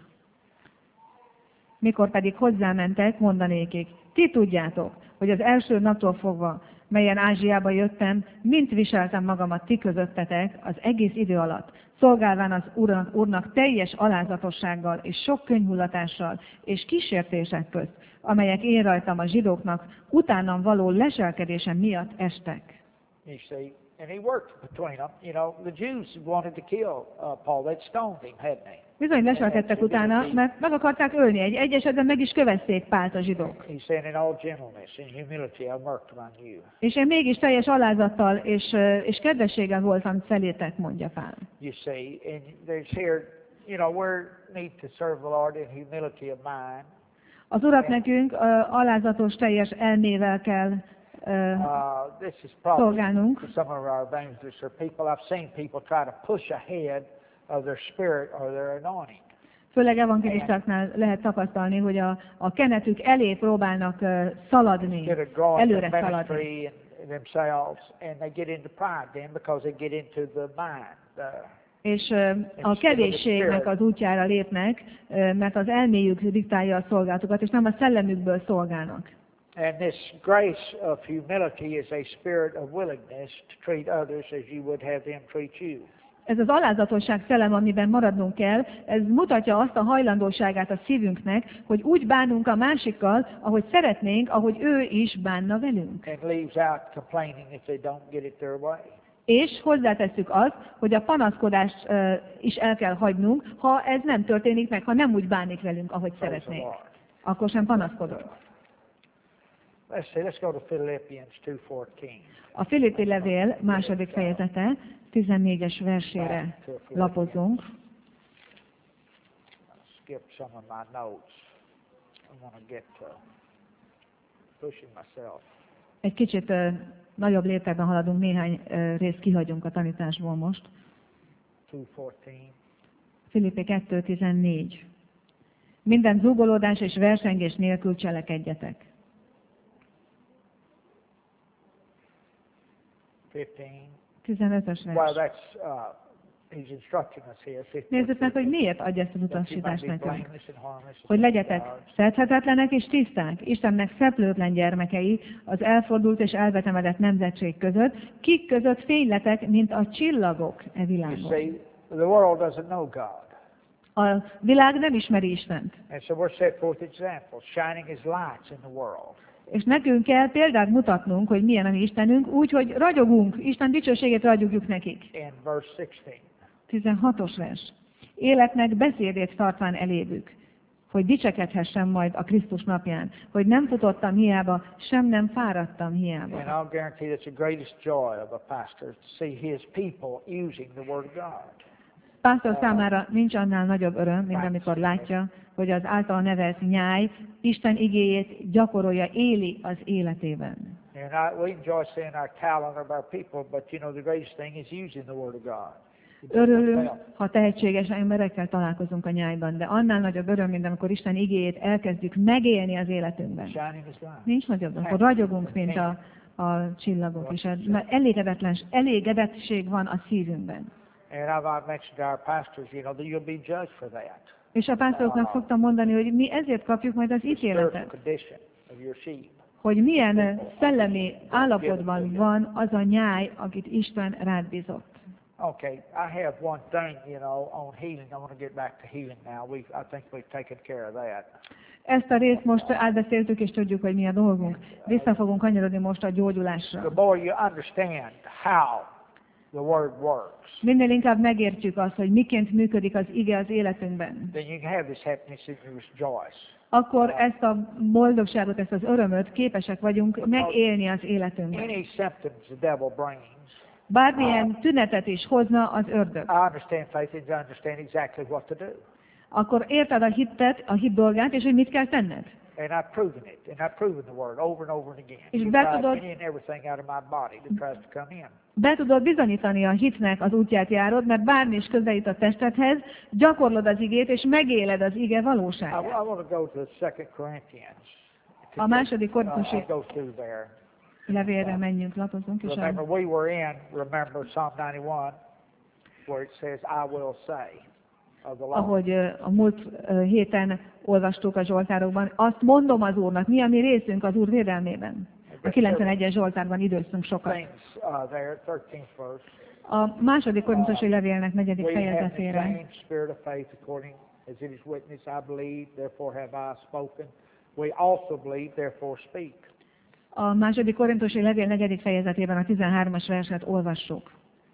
Mikor pedig hozzámentek, mondanékik, ti tudjátok, hogy az első naptól fogva, melyen Ázsiába jöttem, mint viseltem magamat ti közöttetek az egész idő alatt, szolgálván az Úrnak teljes alázatossággal és sok könyhullatással és kísértések közt, amelyek én rajtam a zsidóknak utánam való leselkedésem miatt estek.
You see, and he worked between them. You know, the Jews wanted to kill Paul. They'd stoned him, hadn't they?
Bizony leselkedtek utána, mert meg akarták ölni. Egy esetben meg is kövezték Pált a zsidók.
He said, in all gentleness and humility I worked among you.
És én mégis teljes alázattal és kedvességgel voltam felétek, mondja Pál.
You see, and there's here, you know, we need to serve the Lord in humility of mind.
Az Urat nekünk alázatos, teljes elmével kell
This is probably
szolgálnunk.
for some of our evangelists or people. I've seen people try to push ahead of their spirit or their anointing.
Főleg evangelistáknál lehet tapasztalni, hogy a kenetük elé próbálnak szaladni,
Instead of growing
előre
the
szaladni.
ministry and themselves, and they get into pride then because they get into the mind.
És a kevésségnek az útjára lépnek, mert az elméjük diktálja a szolgálatukat, és nem a szellemükből szolgálnak.
And this grace of humility is a spirit of willingness to treat others as you would have them treat you.
Ez az alázatosság szellem, amiben maradnunk kell, ez mutatja azt a hajlandóságát a szívünknek, hogy úgy bánunk a másikkal, ahogy szeretnénk, ahogy ő is bánna velünk.
And leaves out complaining if they don't get it their way.
És hozzátesszük azt, hogy a panaszkodást is el kell hagynunk, ha ez nem történik meg, ha nem úgy bánik velünk, ahogy szeretnénk. Akkor sem panaszkodunk.
Let's go to Philippians 2:14.
A Filippi levél második fejezete, 14-es versére lapozunk.
Skip some of my notes. I want to get to pushing myself.
Egy kicsit nagyobb léptekben haladunk, néhány részt kihagyunk a tanításból most.
2:14.
Filippi 2:14. Minden zúgolódás és versengés nélkül cselekedjetek.
15.
15-ös
Well,
vers.
that's he's instructing us here. 15.
Nézzük meg, hogy miért adja ezt az
That you might
utasítást
be
nekünk.
blameless and harmless.
Hogy legyetek szedhetetlenek és tiszták, Istennek szeplőtlen gyermekei az elfordult és elvetemedett nemzetség között, kik között fényletek, mint a csillagok e
You
világon.
see, the world doesn't know God.
A világ nem ismeri Istent.
And so we're set forth examples, shining as lights in the world.
És nekünk kell példát mutatnunk, hogy milyen a mi Istenünk, úgy, hogy ragyogunk, Isten dicsőségét ragyogjuk nekik.
In verse 16.
16-os vers. Életnek beszédét tartván elébük, hogy dicsekedhessen majd a Krisztus napján, hogy nem futottam hiába, sem nem fáradtam hiába.
And I'll guarantee that's the greatest joy of a pastor, to see his people using the Word of God.
Pásztor számára nincs annál nagyobb öröm, mint amikor látja, hogy az által nevelt nyáj Isten igéjét gyakorolja, éli az életében.
And we enjoy seeing our talent of our people, but you know the greatest thing is using the Word of God.
Örülünk, ha tehetséges emberekkel találkozunk a nyájban, de annál nagyobb öröm, mint amikor Isten igéjét elkezdjük megélni az életünkben.
Shining as light.
Nincs nagyobb, akkor ragyogunk, mint a csillagok, és elégedettség van a szívünkben.
And I've mentioned to our pastors, you know, that you'll be judged for that.
És a pásztoroknak szoktam mondani, hogy mi ezért kapjuk majd az
Spiritual
ítéletet,
condition of your sheep.
hogy milyen szellemi állapotban van az a nyáj, akit Isten rád bízott.
Okay, I have one thing, you know, on healing. I want to get back to healing now. I think we've taken care of that.
Ezt a részt most átbeszéltük, és tudjuk, hogy mi a dolgunk. Vissza fogunk kanyarodni most a gyógyulásra.
The more you understand how the Word works,
Minél inkább megértjük azt, hogy miként működik az ige az életünkben,
then you can have this happiness and you rejoice.
akkor ezt a boldogságot, ezt az örömöt képesek vagyunk megélni az életünkben.
Any symptoms the devil brings,
Bármilyen tünetet is hozna az ördög,
I understand faith and I understand exactly what to do.
akkor érted a hittet, a hit dolgát, és hogy mit kell tenned.
And I've proven it, and I've proven the Word over and over and again.
És
He
be
drives
tudod-
any and everything out of my body that tries to come in.
Be tudod bizonyítani a hitnek az útját járod, mert bármi is közelít a testedhez, gyakorlod az igét, és megéled az ige
I
valóságát.
want to go to 2 Corinthians.
A második Korintusi
Go through there.
levélre menjünk, lapozunk, és
Remember, we were in, Psalm 91, where it says, I will say of the Lord.
ahogy a múlt héten olvastuk a Zsoltárokban, azt mondom az Úrnak, mi a mi részünk az Úr védelmében. A 91-es Zsoltárban időztünk sokat.
Things there, 13th verse.
A második Korintusi levélnek 4.
We have the
fejezetére.
same spirit of faith according as it is witness, I believe, therefore have I spoken. We also believe, therefore speak.
A második Korintusi levél 4. fejezetében a 13-as verset olvassuk.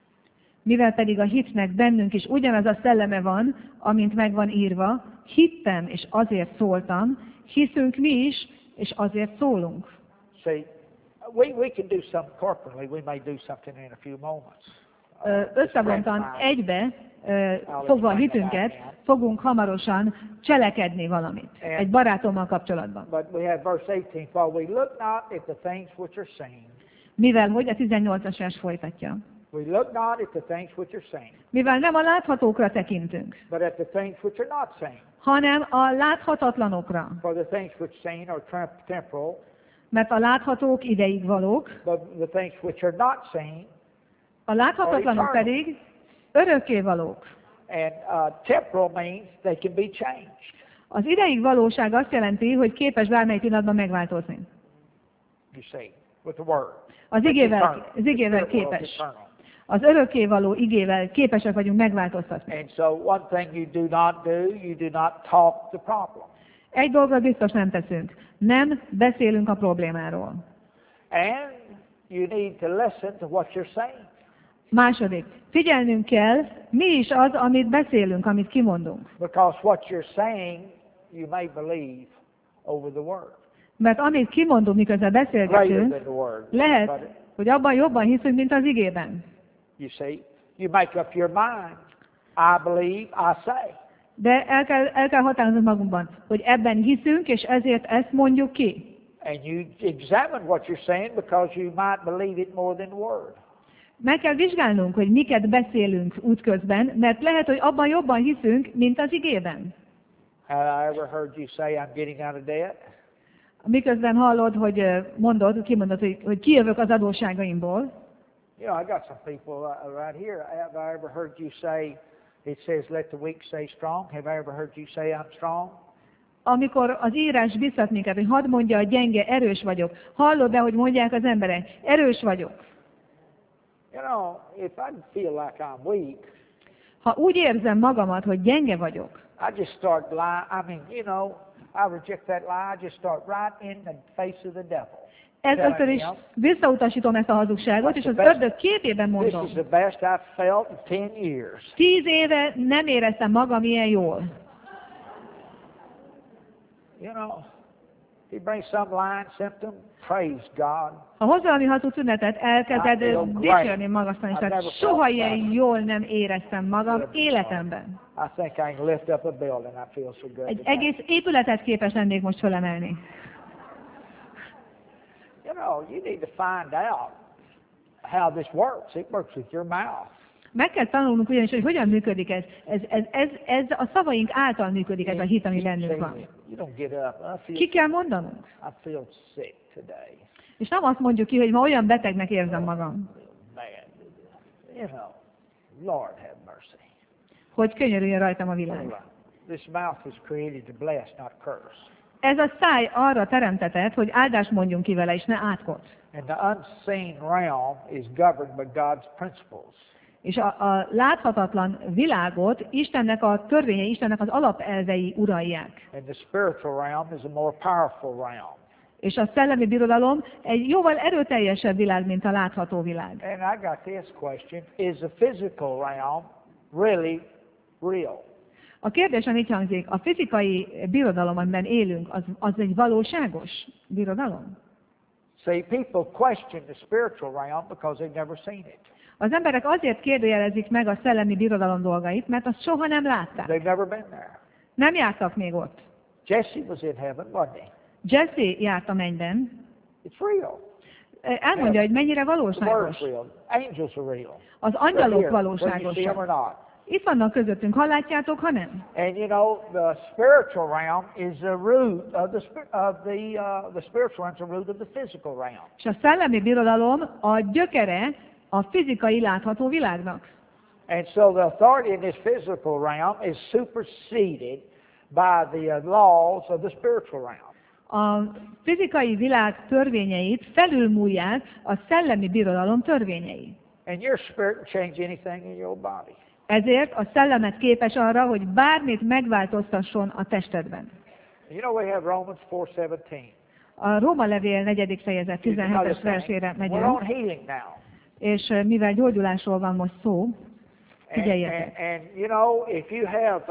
Mivel pedig a hitnek bennünk is ugyanaz a szelleme van, amint meg van írva, hittem és azért szóltam, hiszünk mi is, és azért szólunk.
See, we can do something corporately. We may do something in a few moments.
Összevontan egybe fogva a hitünket, fogunk hamarosan cselekedni valamit. Egy barátommal kapcsolatban.
But we have verse 18, for we look not at the things which are seen.
Mivel, hogy a 18-as vers folytatja.
We look not at the things which are seen,
Mivel nem a láthatókra tekintünk,
but at the things which are not seen.
hanem a láthatatlanokra.
For the things which seen are temporal,
Mert a láthatók ideig valók,
but the things which are not seen,
a láthatatlanok pedig örökké valók.
and temporal means they can be changed.
Az ideig valóság azt jelenti, hogy képes bármely pillanatban megváltozni.
You see, with the word.
Az igével
Temporal,
képes.
eternal.
Az örökké való igével képesek vagyunk megváltoztatni.
And so one thing you do not do, you do not talk the problem.
Egy dolgot biztos nem teszünk. Nem beszélünk a problémáról.
And you need to listen to what you're saying.
Második, figyelnünk kell, mi is az, amit beszélünk, amit kimondunk.
Because what you're saying, you may believe over the word.
Mert amit kimondunk, miközben
Greater
beszélgetünk,
than the word.
lehet,
But,
hogy abban jobban hiszünk, mint az igében.
you see, you make up your mind. I believe, I say.
De el kell határoznunk magunkban, hogy ebben hiszünk, és ezért ezt mondjuk ki.
And you examine what you're saying because you might believe it more than the word.
Meg kell vizsgálnunk, hogy miket beszélünk útközben, mert lehet, hogy abban jobban hiszünk, mint az igében.
Have I ever heard you say, I'm getting out of debt?
Miközben hallod, hogy kimondod, hogy kijövök az adósságaimból,
You know, I got some people right here. Have I ever heard you say, it says, let the weak say strong. Have I ever heard you say I'm strong?
Amikor az írás biztat minket, hogy hadd mondja a gyenge, erős vagyok. Hallod-e, hogy mondják az emberek? Erős vagyok.
You know, if I feel like I'm weak,
ha úgy érzem magamat, hogy gyenge vagyok,
I just start lying. I mean, you know, I reject that lie. I just start right in the face of the devil.
Először is visszautasítom ezt a hazugságot, és az ördög képében mondom.
This is the best I've felt in 10 years.
10 éve nem éreztem magam ilyen jól.
You know, he brings some lying symptom. Praise God.
Ha hoz valami hazug tünetet, elkezded dicsérni, magasztalni, tehát soha ilyen jól nem éreztem magam életemben.
I think I can lift up a building. I feel so good.
Egy egész épületet képes lennék most felemelni.
You know, you need to find out how this works. It works with your mouth.
Meg kell tanulnunk ugyanis, hogy hogyan működik ez. Ez a szavaink által működik, ez a hit, ami bennünk van.
You don't get up.
Ki kell mondanunk?
I feel sick today.
És nem azt mondjuk ki, hogy ma olyan betegnek érzem magam.
Man, you know, Lord have mercy.
Hogy könyörüljön rajtam a világ.
This mouth was created to bless, not curse.
Ez a száj arra teremtetett, hogy áldást mondjunk ki vele, és ne átkot.
And the unseen realm is governed by God's principles.
És a láthatatlan világot Istennek a törvényei, Istennek az alapelvei uralják.
And the spiritual realm is a more powerful realm.
És a szellemi birodalom egy jóval erőteljesebb világ, mint a látható világ.
And I got this question: is the physical realm really real?
A kérdésem így hangzik: a fizikai birodalom, amiben élünk, az egy valóságos birodalom?
See, people question the spiritual realm because they've never seen it.
Az emberek azért kérdőjelezik meg a szellemi birodalom dolgait, mert azt soha nem látták.
They've never been there.
Nem jártak még ott.
Jesse was in heaven, wasn't he?
Jesse járt a mennyben.
It's real.
Elmondja, hogy mennyire
The
valóságos.
word's real. Angels are real.
Az
They're
angyalok
here, whether you see them or
valóságosak.
not.
Itt vannak közöttünk, ha látjátok, ha nem.
And you know, the spiritual realm is the root of the spiritual realm is the root of the physical realm.
És a szellemi birodalom a gyökere a fizikai látható világnak.
And so the authority in this physical realm is superseded by the laws of the spiritual realm.
A fizikai világ törvényeit felülmúlják a szellemi birodalom törvényei.
And your spirit can change anything in your body.
Ezért a szellemet képes arra, hogy bármit megváltoztasson a testedben.
You know we have Romans 4:17.
A Róma levél 4. fejezet 17-es versére
We're
megyünk,
on healing now.
és mivel gyógyulásról van most szó, figyeljetek.
And you know, if you have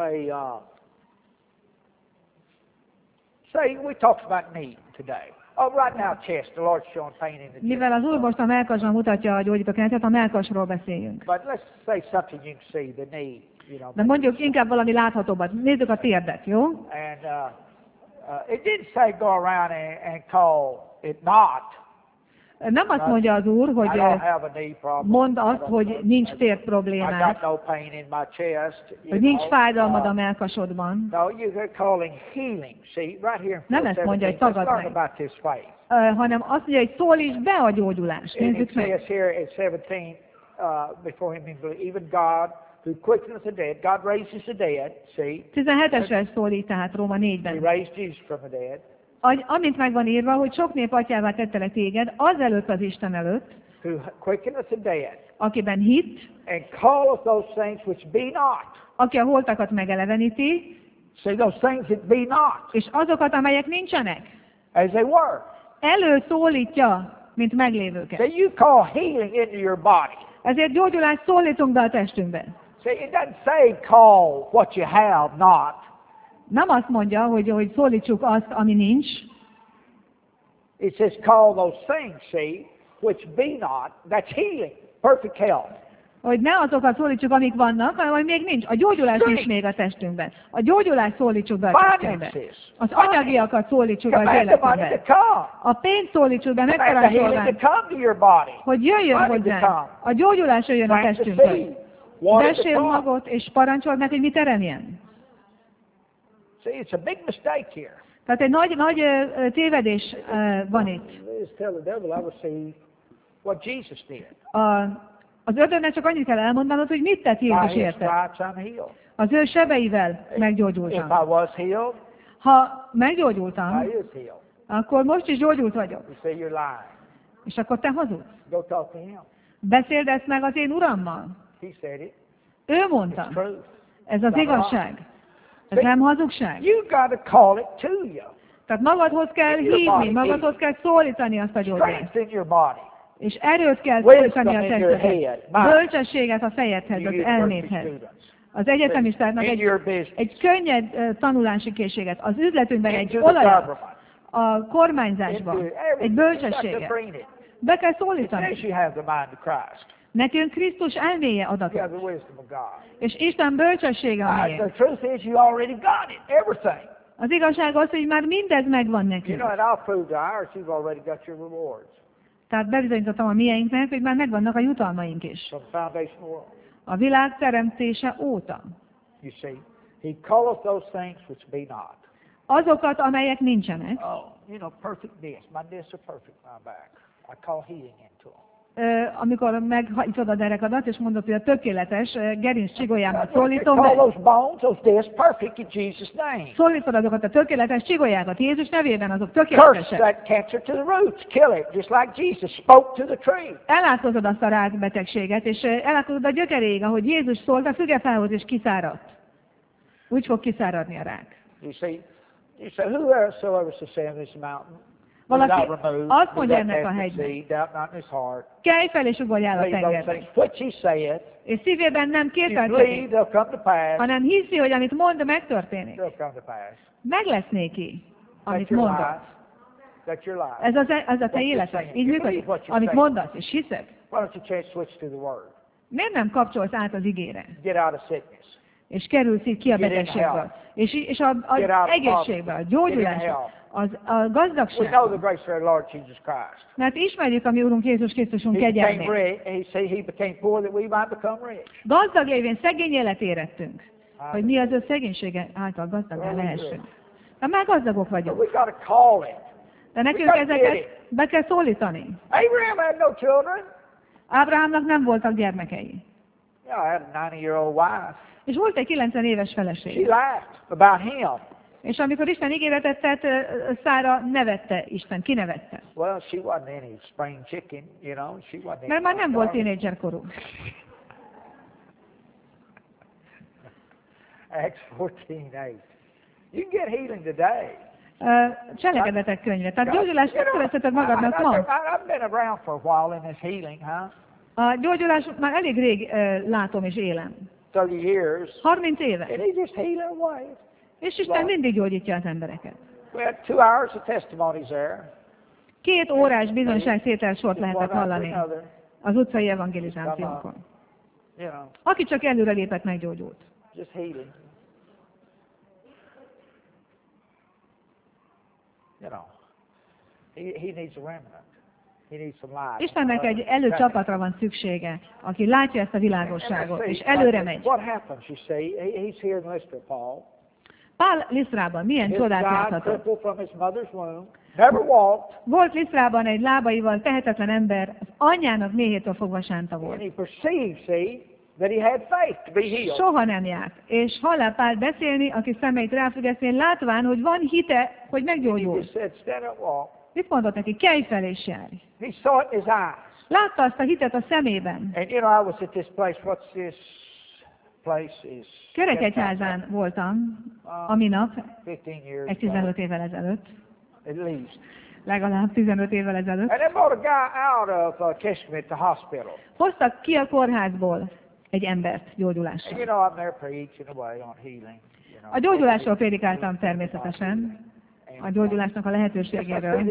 say we talked about knee today. Oh, right now chest. The Lord's showing pain in the chest.
Mivel az Úr most a mellkasban mutatja a gyógyítókenetet, a mellkasról beszéljünk.
But let's say something you can see, the knee, you know.
De mondjuk inkább valami láthatóbbat. Nézzük a térdet, jó?
And it didn't say go around and call it not.
Nem azt mondja az Úr, hogy
I don't have a knee problem.
mondd azt, hogy nincs tér
I
problémád,
got no pain in my chest.
hogy nincs fájdalmad a mellkasodban.
No, you're calling healing. See, right here in
Nem ezt mondja, hogy
4:17. Let's
tagad
talk
meg.
about this faith.
Hanem azt mondja, hogy szólíts be a gyógyulást.
And it
Nézzük meg.
says here at 17, before him, even God, who quickeneth the dead, God raises the dead, see?
17-esre szólít tehát Róma
He
4-ben.
raised Jesus from the dead.
Amint meg van írva, hogy sok nép atyává tettelek téged, azelőtt az Isten előtt,
Who quickeneth the dead,
akiben hitt,
and calleth those things which be not.
aki a holtakat megeleveníti,
See, those things that be not,
és azokat, amelyek nincsenek,
as they were.
előszólítja, mint meglévőket.
So you call healing into your body.
Ezért gyógyulást szólítunk be a testünkbe.
See, it doesn't say call what you have not.
Nem azt mondja, hogy szólítsuk azt, ami nincs,
It says call those things, see, which be not. That's healing, perfect health.
hogy ne azokat szólítsuk, amik vannak, hanem hogy még nincs. A gyógyulás nincs még a testünkben. A gyógyulást szólítsuk be a testünkbe.
Finances.
Az anyagiakat szólítsuk be az
Command the money to
életünkbe.
come.
A pénzt szólítsuk be,
Command the healing to
megparancsolván,
come to your body.
hogy jöjjön
Money to
hozzánk.
come.
A gyógyulás jöjjön a
Plant the
testünkbe.
seed. Water to
Besél
come.
magot, és parancsold meg, hogy mit teremjen.
See, it's a big mistake here.
Tehát egy nagy tévedés van itt.
Just tell the devil I receive what Jesus did.
Az ördögnek csak annyit kell elmondanod, hogy mit tett
By
Jézus
his
érte.
stripes I'm healed.
Az ő sebeivel
If
meggyógyultam.
I was healed,
Ha meggyógyultam,
I is healed.
akkor most is gyógyult vagyok.
You say you're lying.
És akkor te hazudsz.
Go talk to him.
Beszéld ezt meg az én urammal.
He said it.
Ő
It's
mondta.
truth.
Ez az igazság. Ez nem hazugság.
You got to call it to you.
Tehát magadhoz kell hívni, magadhoz kell szólítani azt a gyógyulást.
Strengthen your body.
És erőt kell szólítani a
Wisdom in your
testedhez.
head.
Bölcsességet a fejedhez,
You
az
use
elmédhez.
students.
Az egyetemistáknak
In your business.
egy könnyed tanulási készséget, az üzletünkben egy
Into the
olajat,
government.
a kormányzásban,
Into
egy
everything. You got to
bölcsességet.
bring it.
Be kell
It
szólítani.
says you have the mind of Christ.
Nekünk Krisztus elméje
You have
adatot,
the wisdom of God.
és Isten bölcsessége a
The
miénk.
truth is you already got it. Everything.
Az igazság az, hogy már mindez megvan
You
nekünk.
know, and I'll prove to ours you've already got your rewards
Tehát bebizonyítottam a mieinknek, hogy már megvannak a jutalmaink is.
from the foundation of the world.
A világ teremtése óta.
You see, he calleth those things which be not.
Azokat, amelyek nincsenek,
Perfect discs. My discs are perfect in my back. I call heating into them.
amikor meghajtod a derekadat, és mondod, hogy a tökéletes gerinc csigolyámat
Call
szólítom be,
those bones, those discs, perfect in Jesus' name.
szólítod azokat a tökéletes csigolyákat Jézus nevében, azok
Curse
tökéletesek.
that cancer to the roots. Kill it, just like Jesus spoke to the tree.
Elátkozod azt a rákbetegséget, és elátkozod a gyökeréig, ahogy Jézus szólt a fügefához, és kiszáradt. Úgy fog kiszáradni a rák.
You say, whosoever shall say on this mountain,
Valaki
without remove,
azt mondja
without
ennek a
testing
hegynek,
seed, doubt not in his heart,
kelj fel és ugorj el a
believe those
tengerbe.
things which he saith,
És szívében nem
you believe
kételkedik,
they'll come to pass,
hanem hiszi, hogy amit mond, megtörténik.
they'll come to pass.
Meg lesz néki, amit
That's your
mondod.
life. That's your life.
Ez a te életed. Így működik. Amit mondasz, és hiszed.
Why don't you change switch to the Word?
Miért nem kapcsolsz át az igére?
Get out of sickness.
És kerülsz így ki a
Get in
betegségből.
health.
És az
Get out of
egészségből, a
poverty. Get in
gyógyulásból,
health.
a
We know the
gazdagságból.
grace of our Lord Jesus Christ.
Mert ismerjük a mi Urunk Jézus Krisztusunk
He became
kegyelmét.
rich. He became poor that we might become rich.
Gazdag lévén szegény élet érettünk. Hogy mi az ő szegénysége által gazdagá lehessünk. De már gazdagok
But
vagyunk.
we got to call it.
De nekünk ezeket be kell szólítani.
Abraham had no children.
Ábrahámnak nem voltak gyermekei.
Yeah, I had a 90-year-old wife.
És volt egy 90 éves
She
feleség.
laughed about him.
És amikor Isten ígéretet tett, Szára nevette Isten, kinevette.
Well, she wasn't any spring chicken, She wasn't any.
Mert már nem volt tínédzserkorú.
Acts 14:8. You can get healing today.
Cselekedetek könyve. Tehát gyógyulást megszerezheted magadnak ma.
I've been around for a while in this healing,
A gyógyulás már elég rég látom és élem.
30 years.
30 éve.
And he just healing away.
És Isten mindig gyógyítja az embereket.
We had 2 hours of testimonies there.
2 órás bizonyságtétel sort lehetett
One after
hallani
another.
az utcai evangelizációkon. Aki csak előre lépett, meggyógyult.
Just healing. He needs a remnant. He needs some light.
Istennek egy előcsapatra van szüksége, aki látja ezt a világosságot, és előre megy.
What happens, you see? He's here in Lystra, Paul.
Pál Lisztrában milyen
His
csodát
God
láthatott?
crippled from his mother's womb, never walked,
Volt Lisztrában egy lábaival tehetetlen ember, az anyjának méhétől fogva sánta
and
volt.
he perceived, that he had faith to be healed.
Soha nem járt. És hallá Pál beszélni, aki szemeit ráfüggesztén, látván, hogy van hite, hogy
He
meggyógyul.
just said, stand up, walk.
Mit mondott neki? Kelj fel és járj.
He saw it in his eyes.
Látta azt a hitet a szemében.
And I was at this place. What's this place? Is
Kerekegyházán voltam a minap,
15 years
egy 15 évvel ezelőtt.
at least.
Legalább 15 évvel ezelőtt.
And they brought a guy out of Kishmet, the hospital.
Hoztak ki a kórházból egy embert
And
gyógyulásra.
I'm there preaching away on healing.
A gyógyulásról prédikáltam természetesen, a gyógyulásnak a lehetőségéről.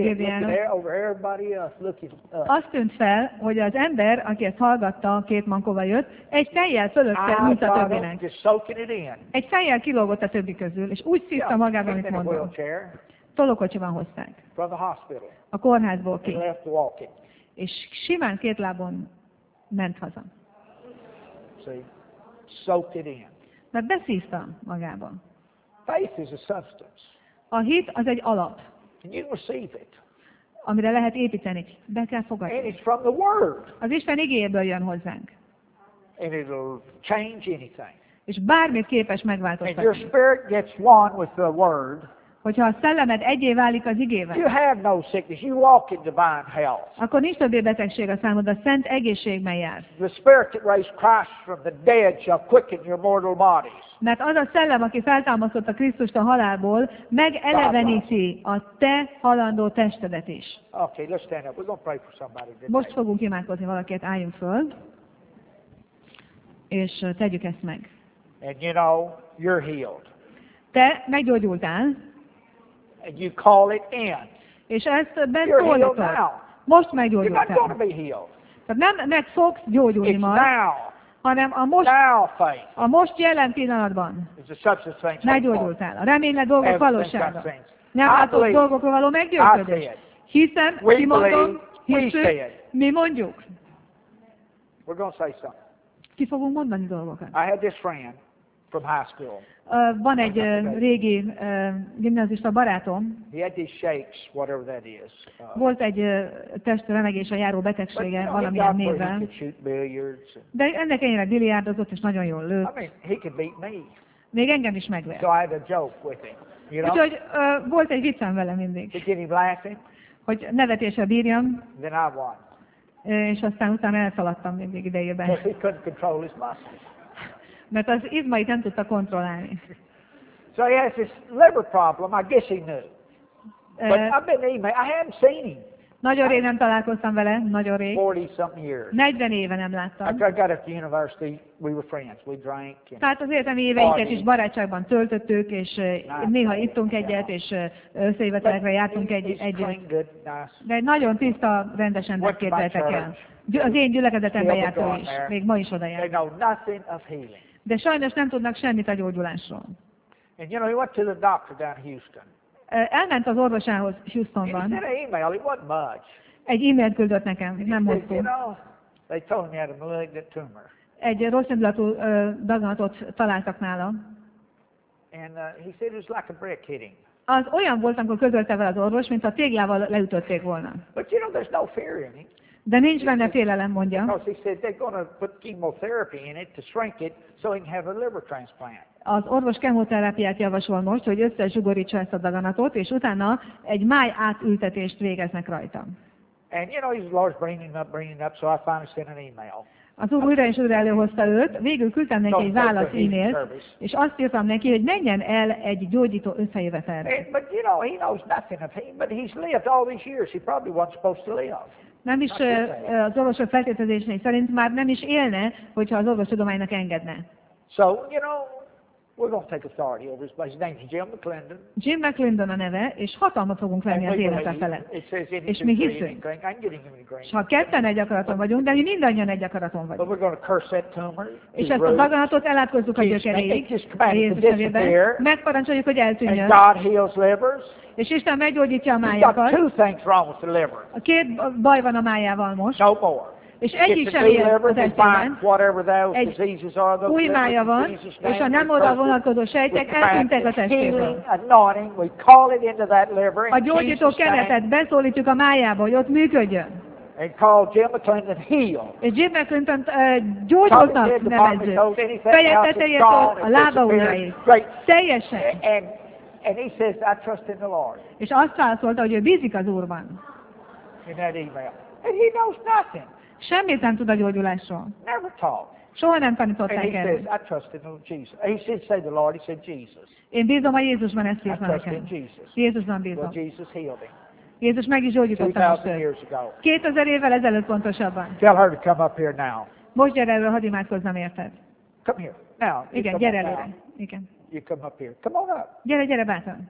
Azt tűnt fel, hogy az ember, aki ezt hallgatta, 2 mankóval jött, egy fejjel fölötte, mint a többinek. Egy fejjel kilógott a többi közül, és úgy szívta magában, amit mondott. Tolókocsiban hozták. A kórházból ki. És simán 2 lábon ment haza. Mert beszívta magába.
Faith is a substance.
A hit az egy alap.
And you receive it.
amire lehet építeni. Be kell
And
fogadni.
it's from the Word.
Az Isten igéjéből jön hozzánk.
And it'll change anything.
És bármit képes
And your
megváltoztatni.
spirit gets one with the Word.
Hogyha a szellemed egyé válik az igével,
You have no sickness. You walk in divine health.
akkor nincs többé betegség a számod, a szent egészségben jársz.
The Spirit that raised Christ from the dead shall quicken your mortal bodies.
Mert az a szellem, aki feltámasztotta Krisztust a halálból, megeleveníti a te halandó testedet is.
Okay, let's stand up. We're going to pray for somebody today.
Most fogunk imádkozni valakit, álljunk föl, és tegyük ezt meg.
And you know, you're healed.
Te meggyógyultál,
And you call it in.
és ezt bent
You're healed
szólítod.
now.
Most
You're not going to
meggyógyultál.
be healed.
Tehát nem meg fogsz gyógyulni
It's
majd,
now.
hanem
Now faith
a most jelen pillanatban
is the substance of things.
meggyógyultál. A reményled dolgok
Evidence of
valósága.
things.
Nem
I
látott
believe.
dolgokról való
I
meggyőződés.
see it.
Hiszen,
We
kimondom,
believe, we
hiszük,
see it.
mi mondjuk.
We're going to say something.
Ki fogunk mondani dolgokat.
I had this friend from high school.
Van egy régi gimnazista barátom,
He had these shakes, whatever that is.
volt egy testremegésen járó
But,
betegsége
he
valamilyen
got where he
névvel,
could shoot billiards.
de ennek ellenére biliárdozott és nagyon jól
I
lőtt.
mean, he could beat me.
Még engem is megvert.
So I had a joke with him. You know,
Úgyhogy volt egy viccem vele mindig,
to get him laughing.
hogy nevetésre bírjam,
Then I won.
és aztán utána elszaladtam mindig idejében,
Because he couldn't control his muscles.
mert az izmait nem tudta kontrollálni.
So he has this liver problem. I guess he knew. But I've been email. I haven't seen him
Nagyon rég nem találkoztam vele, nagyon rég.
40-something years.
40 éve nem láttam.
After I got at the university, we were friends. We drank. And
Tehát az életemi éveinket is barátságban töltöttük, és néha ittunk egyet, és összejövetelekre jártunk együtt.
clean, good, nice.
De egy nagyon tiszta, rendes embert képzeltek el. Az én gyülekezetemben járt ő is, még ma is oda
They
jár.
know nothing of healing.
De sajnos nem tudnak semmit a gyógyulásról.
And you know, he went to the doctor down in Houston.
Elment az orvosához
And he
Houstonban.
sent an email. It wasn't much.
Egy e-mailt küldött nekem, nem
He said,
hosszú.
you know, they told him he had a malignant tumor.
Egy rossz indulatú daganatot találtak nála.
And he said it was like a brick hitting.
Az olyan volt, amikor közölte vele az orvos, mint a téglával leütötték volna.
But you know, there's no fear in it.
De nincs benne félelem, mondja.
Because he said they're going to put chemotherapy in it to shrink it so he can have a liver transplant.
Az orvos kemoterápiát javasol most, hogy összezsugorítsa ezt a daganatot, és utána egy máj átültetést végeznek rajta.
And you know, the Lord's bringing him up, so I finally sent an email.
Az úr újra és újra előhozta őt, végül küldtem neki egy válasz e-mailt, és azt írtam neki, hogy menjen el egy gyógyító összejövetelre.
But you know, he knows nothing of him, but he's lived all these years. He probably wasn't supposed to live.
Nem is az orvosok feltételezései szerint már nem is élne, hogyha az orvostudománynak engedne.
So, you know, we're going to take authority over his place. His name's Jim McClendon.
Jim McClendon a neve, és hatalmat fogunk venni az élete felett.
It says in
És
his
mi
green
hiszünk.
green. I can get him in green.
És ha ketten egy akaraton vagyunk, de mi mindannyian egy akaraton
But
vagyunk.
we're going to curse that tumor.
És
his
ezt a
roots,
daganatot elátkozzuk a gyökeréig, a Jézus nevében. Megparancsoljuk, hogy
and
eltűnjön.
God heals livers.
És Isten meggyógyítja a
He's got
májakat.
two things wrong with the liver.
A két baj van a májával most.
No more.
És egyik
It's
sem
a new
él
liver.
a
They
testében.
find whatever those
Egy
diseases are. Those
új
liver
mája van,
diseases,
és a
names,
nem
we
oda
curse it.
vonatkozó sejtek eltűntek a testéből.
Healing anointing, we call it into that liver
A
in
gyógyító
Jesus' name,
kenetet beszólítjuk a májába, hogy ott működjön.
and call Jim McClendon healed.
És Jim McClendon gyógyultnak nevezzük. Feje tetejétől a lába ujjáig. Teljesen.
And he says, I trust in the Lord,
És azt válaszolta, hogy ő bízik az Úrban.
in that email. And he knows nothing.
Semmit nem tud a gyógyulásról.
Never taught.
Soha nem
And
tanították
he says,
erről.
I trust in Jesus. He said, say the Lord, he said Jesus.
Én bízom a Jézusban, ezt
I
írta
trust
nekem.
in Jesus.
Jézusban
Well,
bízom.
Jesus healed him
Jézus meg is gyógyította most
2,000
őt.
years ago.
2000 évvel ezelőtt pontosabban.
Tell her to come up here now.
Most gyere előre, hadd imádkozzam érted.
Come here. Now. You
Igen,
come
gyere
up
előre.
now.
Igen.
You come up here. Come on up.
Gyere bátran.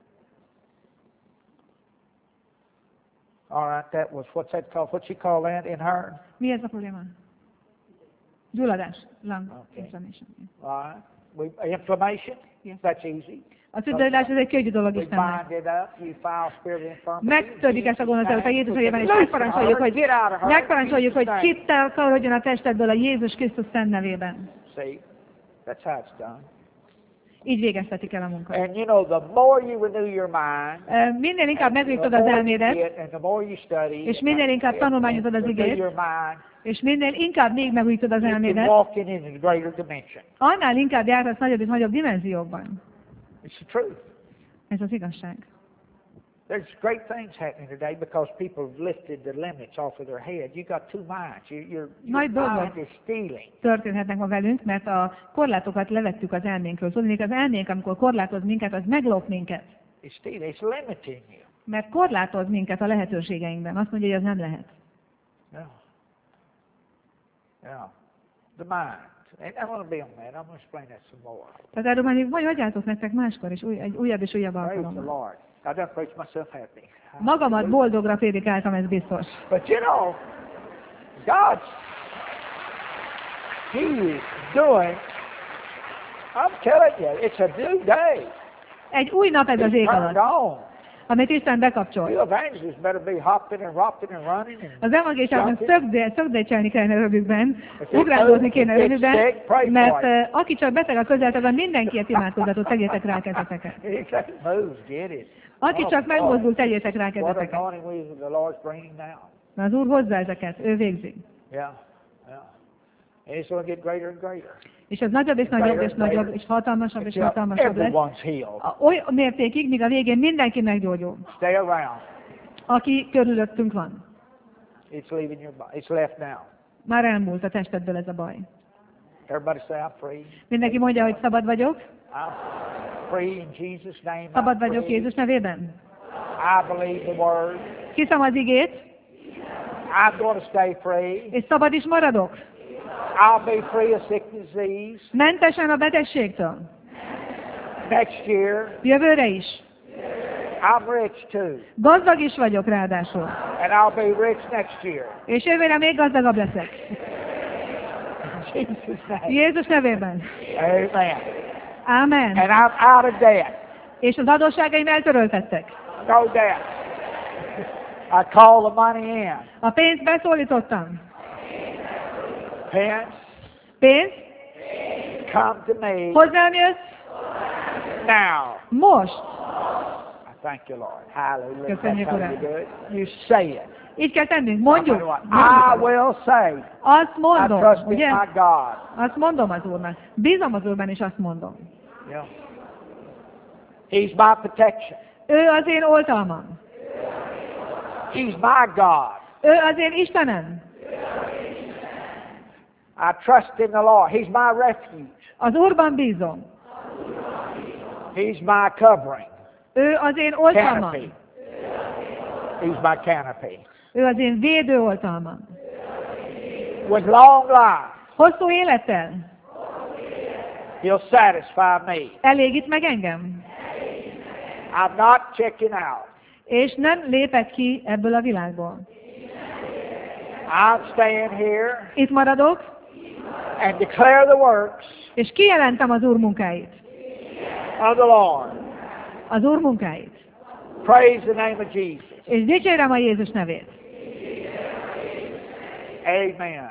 All right, that was, what's that called? What's she call that in her?
Mi ez a probléma? Gyulladás. Lung
Okay.
inflammation.
All right. Inflammation?
Yes.
That's easy.
A tüdőlás ez egy könnyű dolog
We
Istennek.
bind it up. You foul spirit of infirmity.
Megtörik ezt a gonoszagot a Jézus nevében, és megparancsoljuk, hogy kitakarodjon a testedből a Jézus Krisztus szent nevében.
See, that's how it's done.
Így végeztetik el a munkát.
And you know, the more you renew your mind,
Minél inkább
and
megújítod
the
az
more you
elmédet,
get, and the more you study,
és minél inkább tanulmányozod az
renew
igét,
your mind,
és minél inkább még megújítod az
you can
elmédet,
walk into the greater dimension.
annál inkább járhatsz nagyobb és nagyobb dimenziókban.
It's the truth.
Ez az igazság.
There's great things happening today because people have lifted the limits off of their head. You got two minds. Your
Nagy dolgok
mind is stealing.
történhetnek ma velünk, mert a korlátokat levettük az elménkről. Tudnék, az elménk, amikor korlátoz minket, az meglop minket.
It's stealing. It's limiting you.
Mert korlátoz minket a lehetőségeinkben. Azt mondja, hogy ez nem lehet.
Yeah. Yeah. The mind. And I want to be on that. I'm going to explain that some more.
Tehát erről majd majd hagyjátok nektek máskor, és egy újabb és újabb
Praise the
alkalommal.
Lord. I done preached myself happy.
Magamat boldogra prédikáltam, ez biztos.
But you know, God, He is doing, I'm telling you, it's a new day.
Egy új nap ez az ég
It's turned
alatt,
on.
amit Isten bekapcsol.
You evangelists better be hopping and ropping and running. And
Az evangéliáknak szögdécselni kellene rövükben,
If
ugrálózni kéne
it's
rövükben,
sick, pray for
mert
it.
aki csak beteg a közelteben, mindenkiért imádkozatot, tegyétek rá a kezeteket.
Anything moves, get it.
Aki csak megmozdul, tegyétek rá a
What
kezeteket.
anointing the Lord's bringing now.
Mert az Úr hozza ezeket, ő végzi.
Yeah, yeah. And it's going to get greater and greater.
És ez nagyobb és nagyobb és nagyobb, és hatalmasabb és
Until
hatalmasabb lesz.
everyone's healed.
Oly mértékig, míg a végén mindenki meggyógyul,
Stay around.
aki körülöttünk van.
It's leaving your body. It's left now.
Már elmúlt a testedből ez a baj.
Everybody say, I'm free.
Mindenki mondja, hogy szabad vagyok.
I'm free in Jesus' name.
Szabad
I'm
vagyok
free.
Jézus nevében.
I believe the word.
Hiszem az igét,
I'm going to stay free.
és szabad is maradok.
I'll be free of sickness disease
Mentesen a betegségtől.
next year.
Jövőre is.
I'm rich too.
Gazdag is vagyok ráadásul.
And I'll be rich next year.
És jövőre még gazdagabb leszek.
In Jesus' name.
Jézus nevében.
Amen.
Ámen.
And I'm out of debt.
És az adósságaim eltöröltettek.
No debt. I call the money in.
A pénzt beszólítottam.
Pence,
Pénz,
come to me
hozzám jössz?
now.
Most.
I thank you, Lord. Hallelujah.
Köszönjük,
That's how
Uram.
you do it. You say it.
Így kell tennünk. Mondjuk.
I will say.
Azt
I
mondom,
trust in
ugye?
my God.
Azt mondom az Úrnak. Bízom az Úrban, és azt mondom.
Yeah. He's my protection.
Ő az én oltalmam.
He's my God.
Ő az én Istenem.
I trust in the Lord. He's my refuge.
Az Úrban bízom.
He's my covering.
Ő az én oltalmam.
Canopy. He's my canopy.
Ő az én védő oltalmam.
With long life,
Hosszú élettel
He'll satisfy me.
elégít meg engem.
I'm not checking out.
És nem lépek ki ebből a világból.
I'm staying here
Itt maradok,
and declare the works
és kijelentem az Úr munkáit.
of the Lord.
Az Úr munkáit.
Praise the name of Jesus.
És dicsérem a Jézus nevét.
Amen.